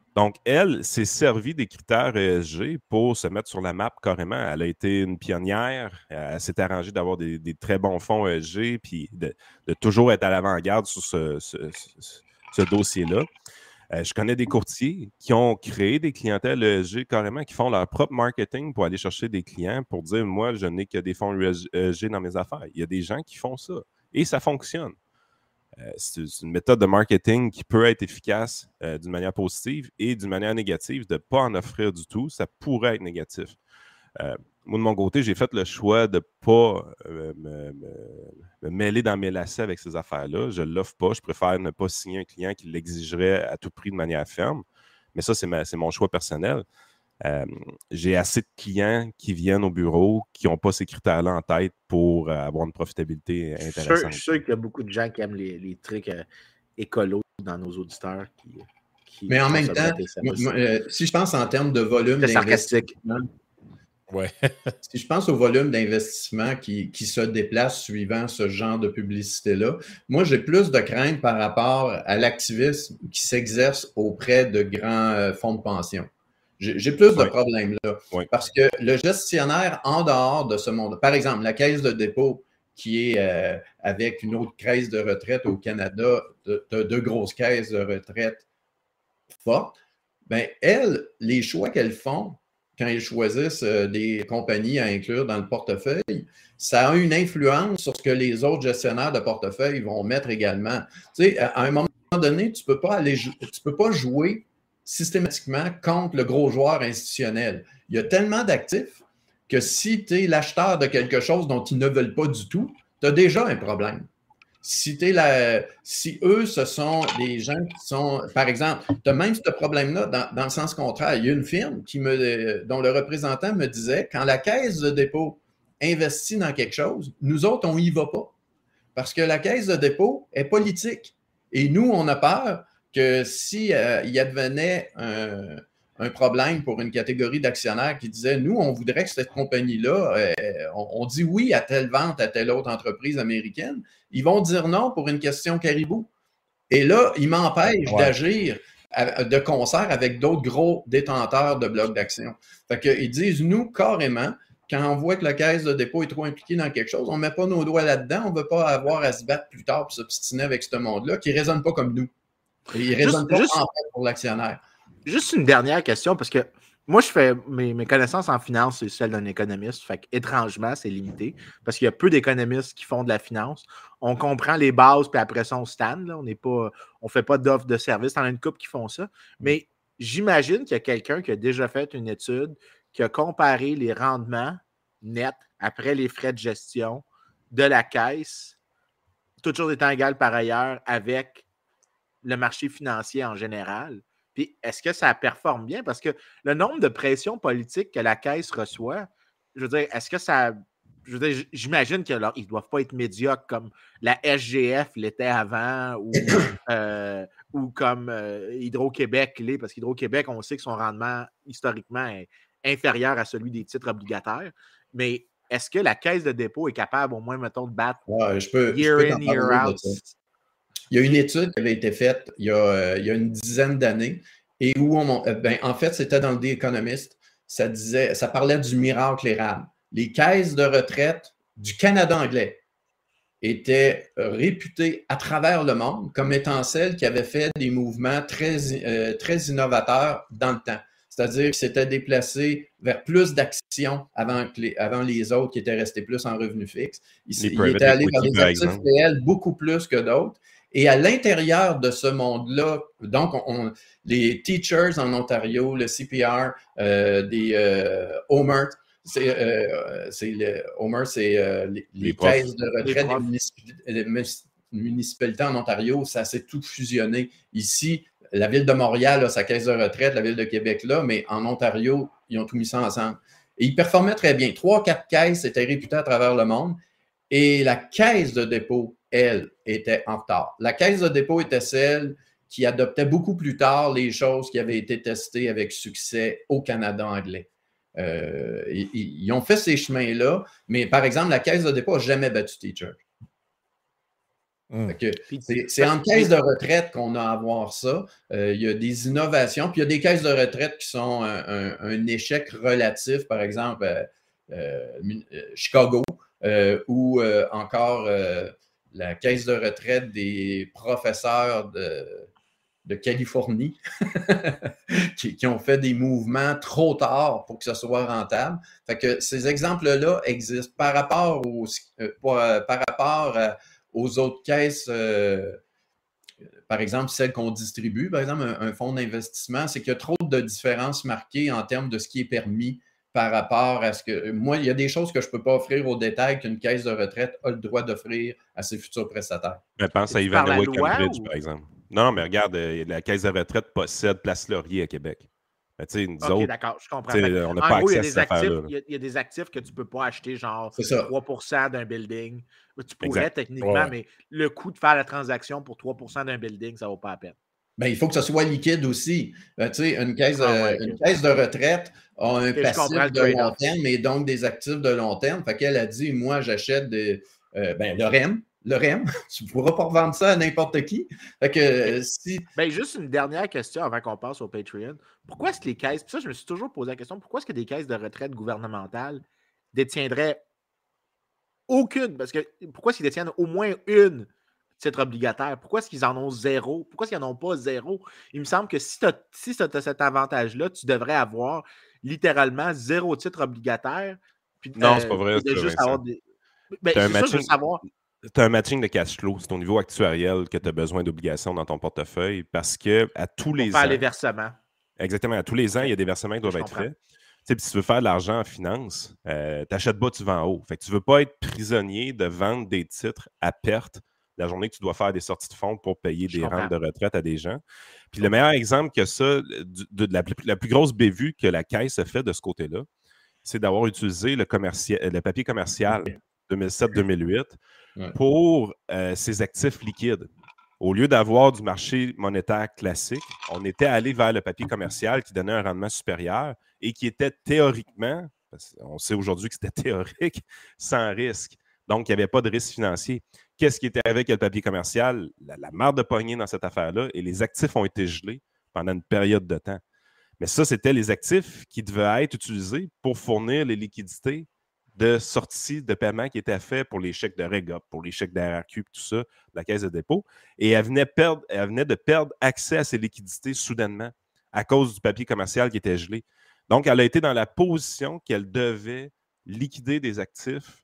Donc, elle s'est servie des critères E S G pour se mettre sur la map carrément. Elle a été une pionnière. Elle s'est arrangée d'avoir des, des très bons fonds E S G puis de, de toujours être à l'avant-garde sur ce, ce, ce, ce dossier-là. Euh, je connais des courtiers qui ont créé des clientèles E S G carrément, qui font leur propre marketing pour aller chercher des clients pour dire « Moi, je n'ai que des fonds E S G dans mes affaires. » Il y a des gens qui font ça et ça fonctionne. Euh, c'est une méthode de marketing qui peut être efficace euh, d'une manière positive et d'une manière négative, de ne pas en offrir du tout. Ça pourrait être négatif. Euh, moi, de mon côté, j'ai fait le choix de ne pas euh, me, me, me mêler dans mes lacets avec ces affaires-là. Je ne l'offre pas. Je préfère ne pas signer un client qui l'exigerait à tout prix de manière ferme. Mais ça, c'est, ma, c'est mon choix personnel. Euh, j'ai assez de clients qui viennent au bureau qui n'ont pas ces critères-là en tête pour euh, avoir une profitabilité intéressante. Je suis sûr, sûr qu'il y a beaucoup de gens qui aiment les, les trucs euh, écolos dans nos auditeurs. Qui, qui Mais en même temps, moi, moi, euh, si je pense en termes de volume d'investissement, ouais. si je pense au volume d'investissement qui, qui se déplace suivant ce genre de publicité-là, moi, j'ai plus de crainte par rapport à l'activisme qui s'exerce auprès de grands euh, fonds de pension. J'ai plus de oui. problèmes là. Oui. Parce que le gestionnaire en dehors de ce monde, par exemple, la caisse de dépôt qui est euh, avec une autre caisse de retraite au Canada, de, de, de grosses caisses de retraite fortes, bien, elles, les choix qu'elles font quand elles choisissent euh, des compagnies à inclure dans le portefeuille, ça a une influence sur ce que les autres gestionnaires de portefeuille vont mettre également. Tu sais, à un moment donné, tu ne peux pas aller, tu peux pas jouer systématiquement contre le gros joueur institutionnel. Il y a tellement d'actifs que si tu es l'acheteur de quelque chose dont ils ne veulent pas du tout, tu as déjà un problème. Si, t'es la, si eux, ce sont des gens qui sont, par exemple, tu as même ce problème-là dans, dans le sens contraire. Il y a une firme qui me, dont le représentant me disait, quand la caisse de dépôt investit dans quelque chose, nous autres, on n'y va pas. Parce que la caisse de dépôt est politique. Et nous, on a peur que s'il euh, y advenait un, un problème pour une catégorie d'actionnaires qui disait, nous, on voudrait que cette compagnie-là, euh, on, on dit oui à telle vente à telle autre entreprise américaine, ils vont dire non pour une question caribou. Et là, ils m'empêchent ouais. d'agir à, de concert avec d'autres gros détenteurs de blocs d'actions. Fait qu'ils disent, nous, carrément, quand on voit que la caisse de dépôt est trop impliquée dans quelque chose, on ne met pas nos doigts là-dedans, on ne veut pas avoir à se battre plus tard pour s'obstiner avec ce monde-là qui ne raisonne pas comme nous. Et il ne raisonne pas juste, en fait pour l'actionnaire. Juste une dernière question, parce que moi, je fais mes, mes connaissances en finance, c'est celles d'un économiste. Fait qu'étrangement, c'est limité, parce qu'il y a peu d'économistes qui font de la finance. On comprend les bases, puis après ça, on stand. Là. On n'est pas, on ne fait pas d'offre de service. On a une couple qui font ça. Mais j'imagine qu'il y a quelqu'un qui a déjà fait une étude qui a comparé les rendements nets après les frais de gestion de la caisse, toutes choses étant égales par ailleurs, avec le marché financier en général. Puis est-ce que ça performe bien? Parce que le nombre de pressions politiques que la caisse reçoit, je veux dire, est-ce que ça... Je veux dire, j'imagine qu'ils ne doivent pas être médiocres comme la S G F l'était avant ou, euh, ou comme euh, Hydro-Québec l'est, parce qu'Hydro-Québec, on sait que son rendement historiquement est inférieur à celui des titres obligataires. Mais est-ce que la caisse de dépôt est capable au moins, mettons, de battre ouais, je peux, year je peux in, year out? Il y a une étude qui avait été faite il y a, euh, il y a une dizaine d'années et où, on, euh, ben, en fait, c'était dans le The Economist, ça disait, ça parlait du miracle érable. Les caisses de retraite du Canada anglais étaient réputées à travers le monde comme étant celles qui avaient fait des mouvements très, euh, très innovateurs dans le temps. C'est-à-dire qu'ils s'étaient déplacés vers plus d'actions avant, que les, avant les autres qui étaient restés plus en revenu fixe. Ils, ils étaient allés vers des actifs réels beaucoup plus que d'autres. Et à l'intérieur de ce monde-là, donc, on, on, les teachers en Ontario, le C P R, euh, des euh, Homer, c'est euh, le Homer, c'est euh, les, les, les caisses de retraite des municip municipalités en Ontario, ça s'est tout fusionné. Ici, la ville de Montréal a sa caisse de retraite, la ville de Québec là, mais en Ontario, ils ont tout mis ça ensemble. Et ils performaient très bien. Trois, quatre caisses étaient réputées à travers le monde. Et la caisse de dépôt, elle, était en retard. La caisse de dépôt était celle qui adoptait beaucoup plus tard les choses qui avaient été testées avec succès au Canada anglais. Euh, ils, ils ont fait ces chemins-là, mais par exemple, la caisse de dépôt n'a jamais battu Teacher. Mmh. C'est en caisse de retraite qu'on a à voir ça. Euh, il y a des innovations, puis il y a des caisses de retraite qui sont un, un, un échec relatif, par exemple, euh, euh, Chicago, euh, ou euh, encore euh, la caisse de retraite des professeurs de, de Californie qui, qui ont fait des mouvements trop tard pour que ce soit rentable. Fait que ces exemples-là existent par rapport aux, euh, par, par rapport à, aux autres caisses, euh, par exemple, celles qu'on distribue, par exemple, un, un fonds d'investissement, c'est qu'il y a trop de différences marquées en termes de ce qui est permis par rapport à ce que... Moi, il y a des choses que je ne peux pas offrir au détail qu'une caisse de retraite a le droit d'offrir à ses futurs prestataires. Je pense à Ivanhoe Cambridge, ou... par exemple. Non, non, mais regarde, la caisse de retraite possède Place Laurier à Québec. Ben, nous OK, autres, d'accord, je comprends. On n'a pas gros, accès à cette Il y, y a des actifs que tu ne peux pas acheter, genre trois pour cent d'un building. Tu pourrais exact. techniquement, ouais. mais le coût de faire la transaction pour trois pour cent d'un building, ça ne vaut pas la peine. Ben, il faut que ça soit liquide aussi. Ben, une, caisse, ah, ouais, une okay. caisse de retraite a un okay, passif de long terme et donc des actifs de long terme. Fait qu'elle a dit, moi, j'achète des, euh, ben, le R E M. Le R E M, tu ne pourras pas revendre ça à n'importe qui. Fait que, euh, si... ben, juste une dernière question avant qu'on passe au Patreon. Pourquoi est-ce que les caisses, puis ça, je me suis toujours posé la question, pourquoi est-ce que des caisses de retraite gouvernementales détiendraient aucune, parce que pourquoi est-ce qu'ils détiennent au moins une titre obligataire? Pourquoi est-ce qu'ils en ont zéro? Pourquoi est-ce qu'ils n'en ont pas zéro? Il me semble que si tu as, si tu as cet avantage-là, tu devrais avoir littéralement zéro titre obligataire. Puis, non, euh, c'est pas vrai. De juste avoir des... ben, c'est ça, matching... je veux savoir. Tu as un matching de cash flow. C'est au niveau actuariel que tu as besoin d'obligations dans ton portefeuille parce que à tous les Pour faire ans. les versements. Exactement. À tous les ans, il y a des versements qui doivent être faits. Tu sais, si tu veux faire de l'argent en finance, euh, tu n'achètes bas, tu vends haut. Fait que tu ne veux pas être prisonnier de vendre des titres à perte la journée que tu dois faire des sorties de fonds pour payer Je des comprends. rentes de retraite à des gens. Puis le meilleur exemple que ça, de, de, de la, plus, la plus grosse bévue que la Caisse a fait de ce côté-là, c'est d'avoir utilisé le, le papier commercial deux mille sept deux mille huit ouais. pour euh, ses actifs liquides. Au lieu d'avoir du marché monétaire classique, on était allé vers le papier commercial qui donnait un rendement supérieur et qui était théoriquement, on sait aujourd'hui que c'était théorique, sans risque. Donc, il n'y avait pas de risque financier. Qu'est-ce qui était avec le papier commercial? La, la marde de poignée dans cette affaire-là et les actifs ont été gelés pendant une période de temps. Mais ça, c'était les actifs qui devaient être utilisés pour fournir les liquidités de sortie de paiement qui étaient faits pour les chèques de Régop, pour les chèques de R R Q, tout ça, de la caisse de dépôt. Et elle venait, perdre, elle venait de perdre accès à ces liquidités soudainement à cause du papier commercial qui était gelé. Donc, elle a été dans la position qu'elle devait liquider des actifs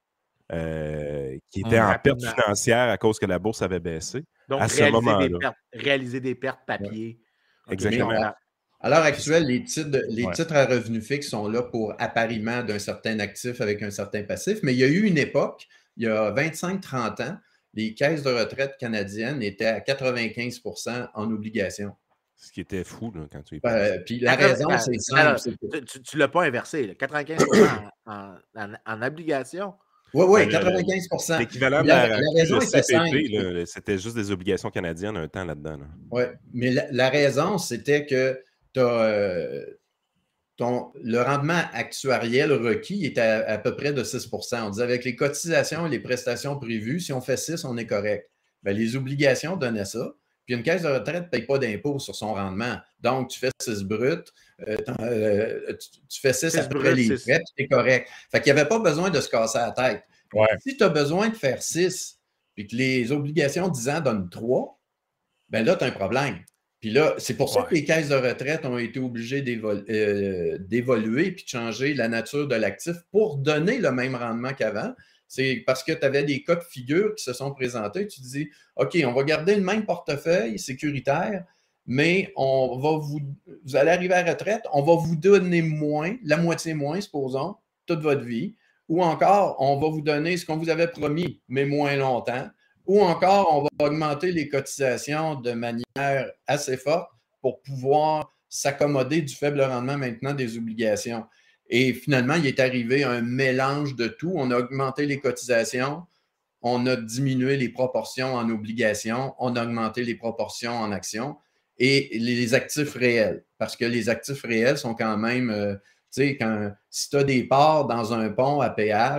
euh, qui étaient mmh, en perte financière à cause que la bourse avait baissé. Donc, à réaliser, ce moment-là. des pertes, réaliser des pertes papier. Ouais. Exactement. Mais, à l'heure actuelle, les, titres, les ouais. titres à revenus fixes sont là pour appariement d'un certain actif avec un certain passif. Mais il y a eu une époque, il y a vingt-cinq à trente ans, les caisses de retraite canadiennes étaient à quatre-vingt-quinze pour cent en obligations. Ce qui était fou là, quand tu y penses. Euh, puis la raison, ben, c'est simple. Alors, tu ne l'as pas inversé. Là. quatre-vingt-quinze pour cent en, en, en obligations. Oui, oui, quatre-vingt-quinze pour cent. L'équivalent de la, la, la raison était simple. C'était juste des obligations canadiennes un temps là-dedans. Là. Oui, mais la, la raison, c'était que Euh, ton, le rendement actuariel requis est à, à peu près de six pour cent. On dit avec les cotisations et les prestations prévues, si on fait six, on est correct. Bien, les obligations donnaient ça. Puis une caisse de retraite ne paye pas d'impôt sur son rendement. Donc, tu fais six brut, euh, euh, tu, tu fais six après brut, les frais, tu es correct. Fait qu'il n'y avait pas besoin de se casser la tête. Ouais. Si tu as besoin de faire six, puis que les obligations dix ans donnent trois, bien là, tu as un problème. Puis là, c'est pour ça ouais. que les caisses de retraite ont été obligées euh, d'évoluer puis de changer la nature de l'actif pour donner le même rendement qu'avant. C'est parce que tu avais des cas de figure qui se sont présentés. Tu te dis, OK, on va garder le même portefeuille sécuritaire, mais on va vous, vous allez arriver à la retraite, on va vous donner moins, la moitié moins, supposons, toute votre vie. Ou encore, on va vous donner ce qu'on vous avait promis, mais moins longtemps. Ou encore, on va augmenter les cotisations de manière assez forte pour pouvoir s'accommoder du faible rendement maintenant des obligations. Et finalement, il est arrivé un mélange de tout. On a augmenté les cotisations, on a diminué les proportions en obligations, on a augmenté les proportions en actions et les actifs réels. Parce que les actifs réels sont quand même, euh, tu sais, quand, si tu as des parts dans un pont à péage,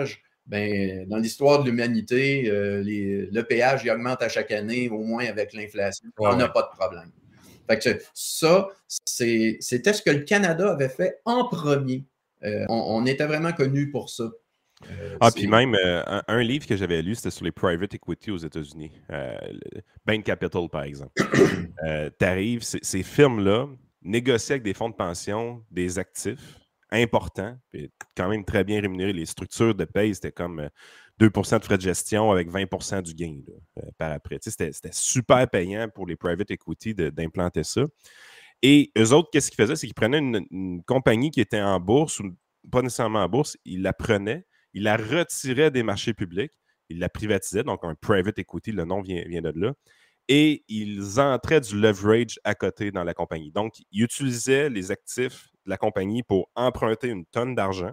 ben, dans l'histoire de l'humanité, euh, les, le péage il augmente à chaque année, au moins avec l'inflation. Ouais, on n'a ouais. pas de problème. Fait que ça, c'est, c'était ce que le Canada avait fait en premier. Euh, on, on était vraiment connu pour ça. Euh, ah, c'est... puis même, euh, un, un livre que j'avais lu, c'était sur les private equity aux États-Unis. Euh, Bain Capital, par exemple. euh, T'arrives, ces, ces firmes-là négocient avec des fonds de pension des actifs importants, puis quand même très bien rémunérés. Les structures de paye, c'était comme euh, deux pour cent de frais de gestion avec vingt pour cent du gain là, euh, par après. C'était, c'était super payant pour les private equity de, d'implanter ça. Et eux autres, qu'est-ce qu'ils faisaient? C'est qu'ils prenaient une, une compagnie qui était en bourse, ou pas nécessairement en bourse, ils la prenaient, ils la retiraient des marchés publics, ils la privatisaient, donc un private equity, le nom vient, vient de là, et ils entraient du leverage à côté dans la compagnie. Donc, ils utilisaient les actifs de la compagnie pour emprunter une tonne d'argent.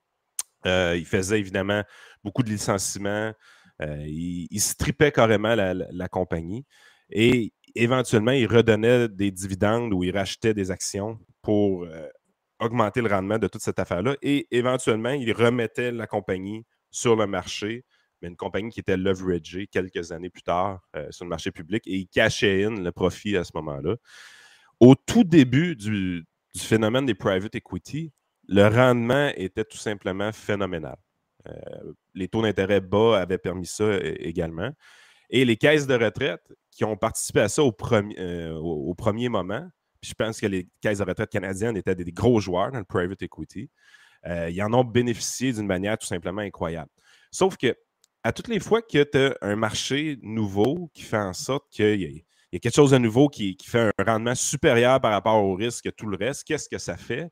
Euh, ils faisaient évidemment beaucoup de licenciements, euh, ils, ils strippaient carrément la, la, la compagnie, et éventuellement, ils redonnaient des dividendes ou ils rachetaient des actions pour euh, augmenter le rendement de toute cette affaire-là. Et éventuellement, ils remettaient la compagnie sur le marché, mais une compagnie qui était leveragée quelques années plus tard euh, sur le marché public, et ils cachaient in le profit à ce moment-là. Au tout début du, du phénomène des private equity, le rendement était tout simplement phénoménal. Euh, les taux d'intérêt bas avaient permis ça également. Et les caisses de retraite qui ont participé à ça au premier, euh, au, au premier moment, puis je pense que les caisses de retraite canadiennes étaient des, des gros joueurs dans le private equity, euh, ils en ont bénéficié d'une manière tout simplement incroyable. Sauf que à toutes les fois que tu as un marché nouveau qui fait en sorte qu'il y a, il y a quelque chose de nouveau qui, qui fait un rendement supérieur par rapport au risque que tout le reste, qu'est-ce que ça fait?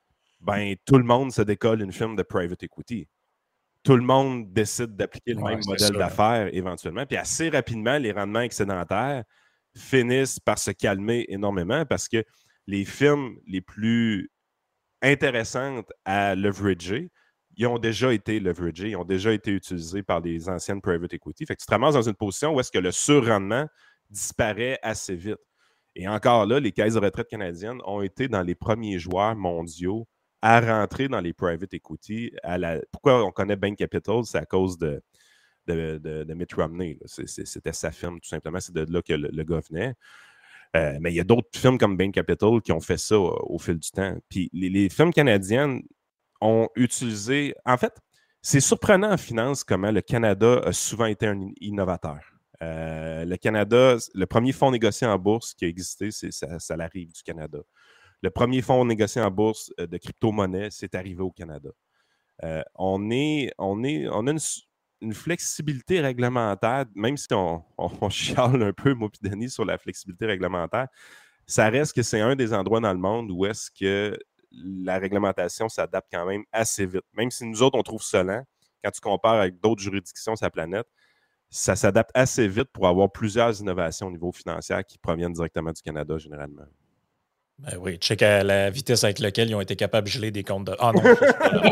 Ben, tout le monde se décolle une firme de private equity. Tout le monde décide d'appliquer le Ouais, même c'est modèle ça, d'affaires éventuellement. Puis assez rapidement, les rendements excédentaires finissent par se calmer énormément parce que les firmes les plus intéressantes à leverager, ils ont déjà été leveragés, ils ont déjà été utilisés par les anciennes private equity. Fait que tu te ramasses dans une position où est-ce que le surrendement disparaît assez vite. Et encore là, les caisses de retraite canadiennes ont été dans les premiers joueurs mondiaux à rentrer dans les private equity. À la... Pourquoi on connaît Bain Capital? C'est à cause de, de, de, de Mitt Romney. C'est, c'est, c'était sa firme, tout simplement. C'est de là que le, le gars venait. Euh, mais il y a d'autres firmes comme Bain Capital qui ont fait ça au, au fil du temps. Puis les, les firmes canadiennes ont utilisé... En fait, c'est surprenant en finance comment le Canada a souvent été un innovateur. Euh, le Canada, le premier fonds négocié en bourse qui a existé, c'est, ça, ça l'arrive du Canada. Le premier fonds négocié en bourse de crypto-monnaie, c'est arrivé au Canada. Euh, on, est, on, est, on a une, une flexibilité réglementaire, même si on, on, on chiale un peu, moi et Denis, sur la flexibilité réglementaire, ça reste que c'est un des endroits dans le monde où est-ce que la réglementation s'adapte quand même assez vite. Même si nous autres, on trouve ça lent, quand tu compares avec d'autres juridictions sur la planète, ça s'adapte assez vite pour avoir plusieurs innovations au niveau financier qui proviennent directement du Canada, généralement. Ben oui, check à la vitesse avec laquelle ils ont été capables de geler des comptes de... Ah non, ça, c'est pas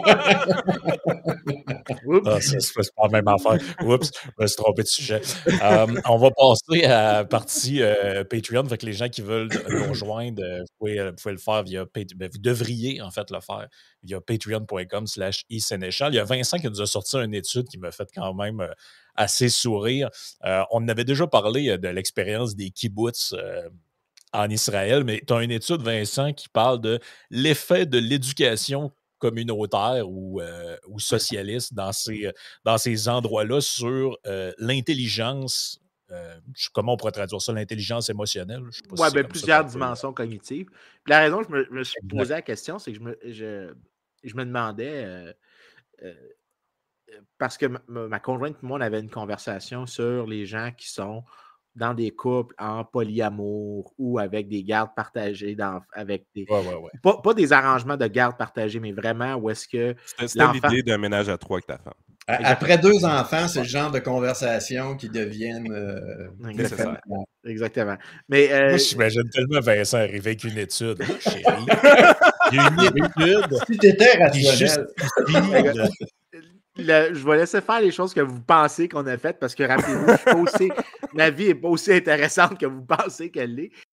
ah, ça, c'est pas la même affaire. Oups, je me suis trompé de sujet. Um, on va passer à la partie euh, Patreon. Fait que les gens qui veulent nous rejoindre, vous pouvez, vous pouvez le faire via Patreon. Ben, vous devriez en fait le faire via patreon.com slash iSénéchal. Il y a Vincent qui nous a sorti une étude qui m'a fait quand même euh, assez sourire. Euh, on avait déjà parlé de l'expérience des kibbutz euh, en Israël, mais tu as une étude, Vincent, qui parle de l'effet de l'éducation communautaire ou, euh, ou socialiste dans ces, dans ces endroits-là sur euh, l'intelligence, euh, comment on pourrait traduire ça, l'intelligence émotionnelle? Oui, si ben, plusieurs dimensions peut... cognitives. Puis la raison que je me, je me suis exact. posé la question, c'est que je me, je, je me demandais, euh, euh, parce que ma, ma conjointe et moi, on avait une conversation sur les gens qui sont dans des couples en polyamour ou avec des gardes partagées, dans, avec des... Ouais, ouais, ouais. Pas, pas des arrangements de gardes partagées, mais vraiment où est-ce que... C'était, c'était l'idée d'un ménage à trois avec ta femme. Après deux enfants, c'est le genre de conversation qui deviennent... Euh, Exactement. Exactement. Mais, euh... Moi, j'imagine tellement Vincent arriver avec une étude. Oh, chérie, il y a une étude. Si t'étais rationnel. Le, je vais laisser faire les choses que vous pensez qu'on a faites parce que rappelez-vous, je suis pas aussi, ma vie n'est pas aussi intéressante que vous pensez qu'elle l'est.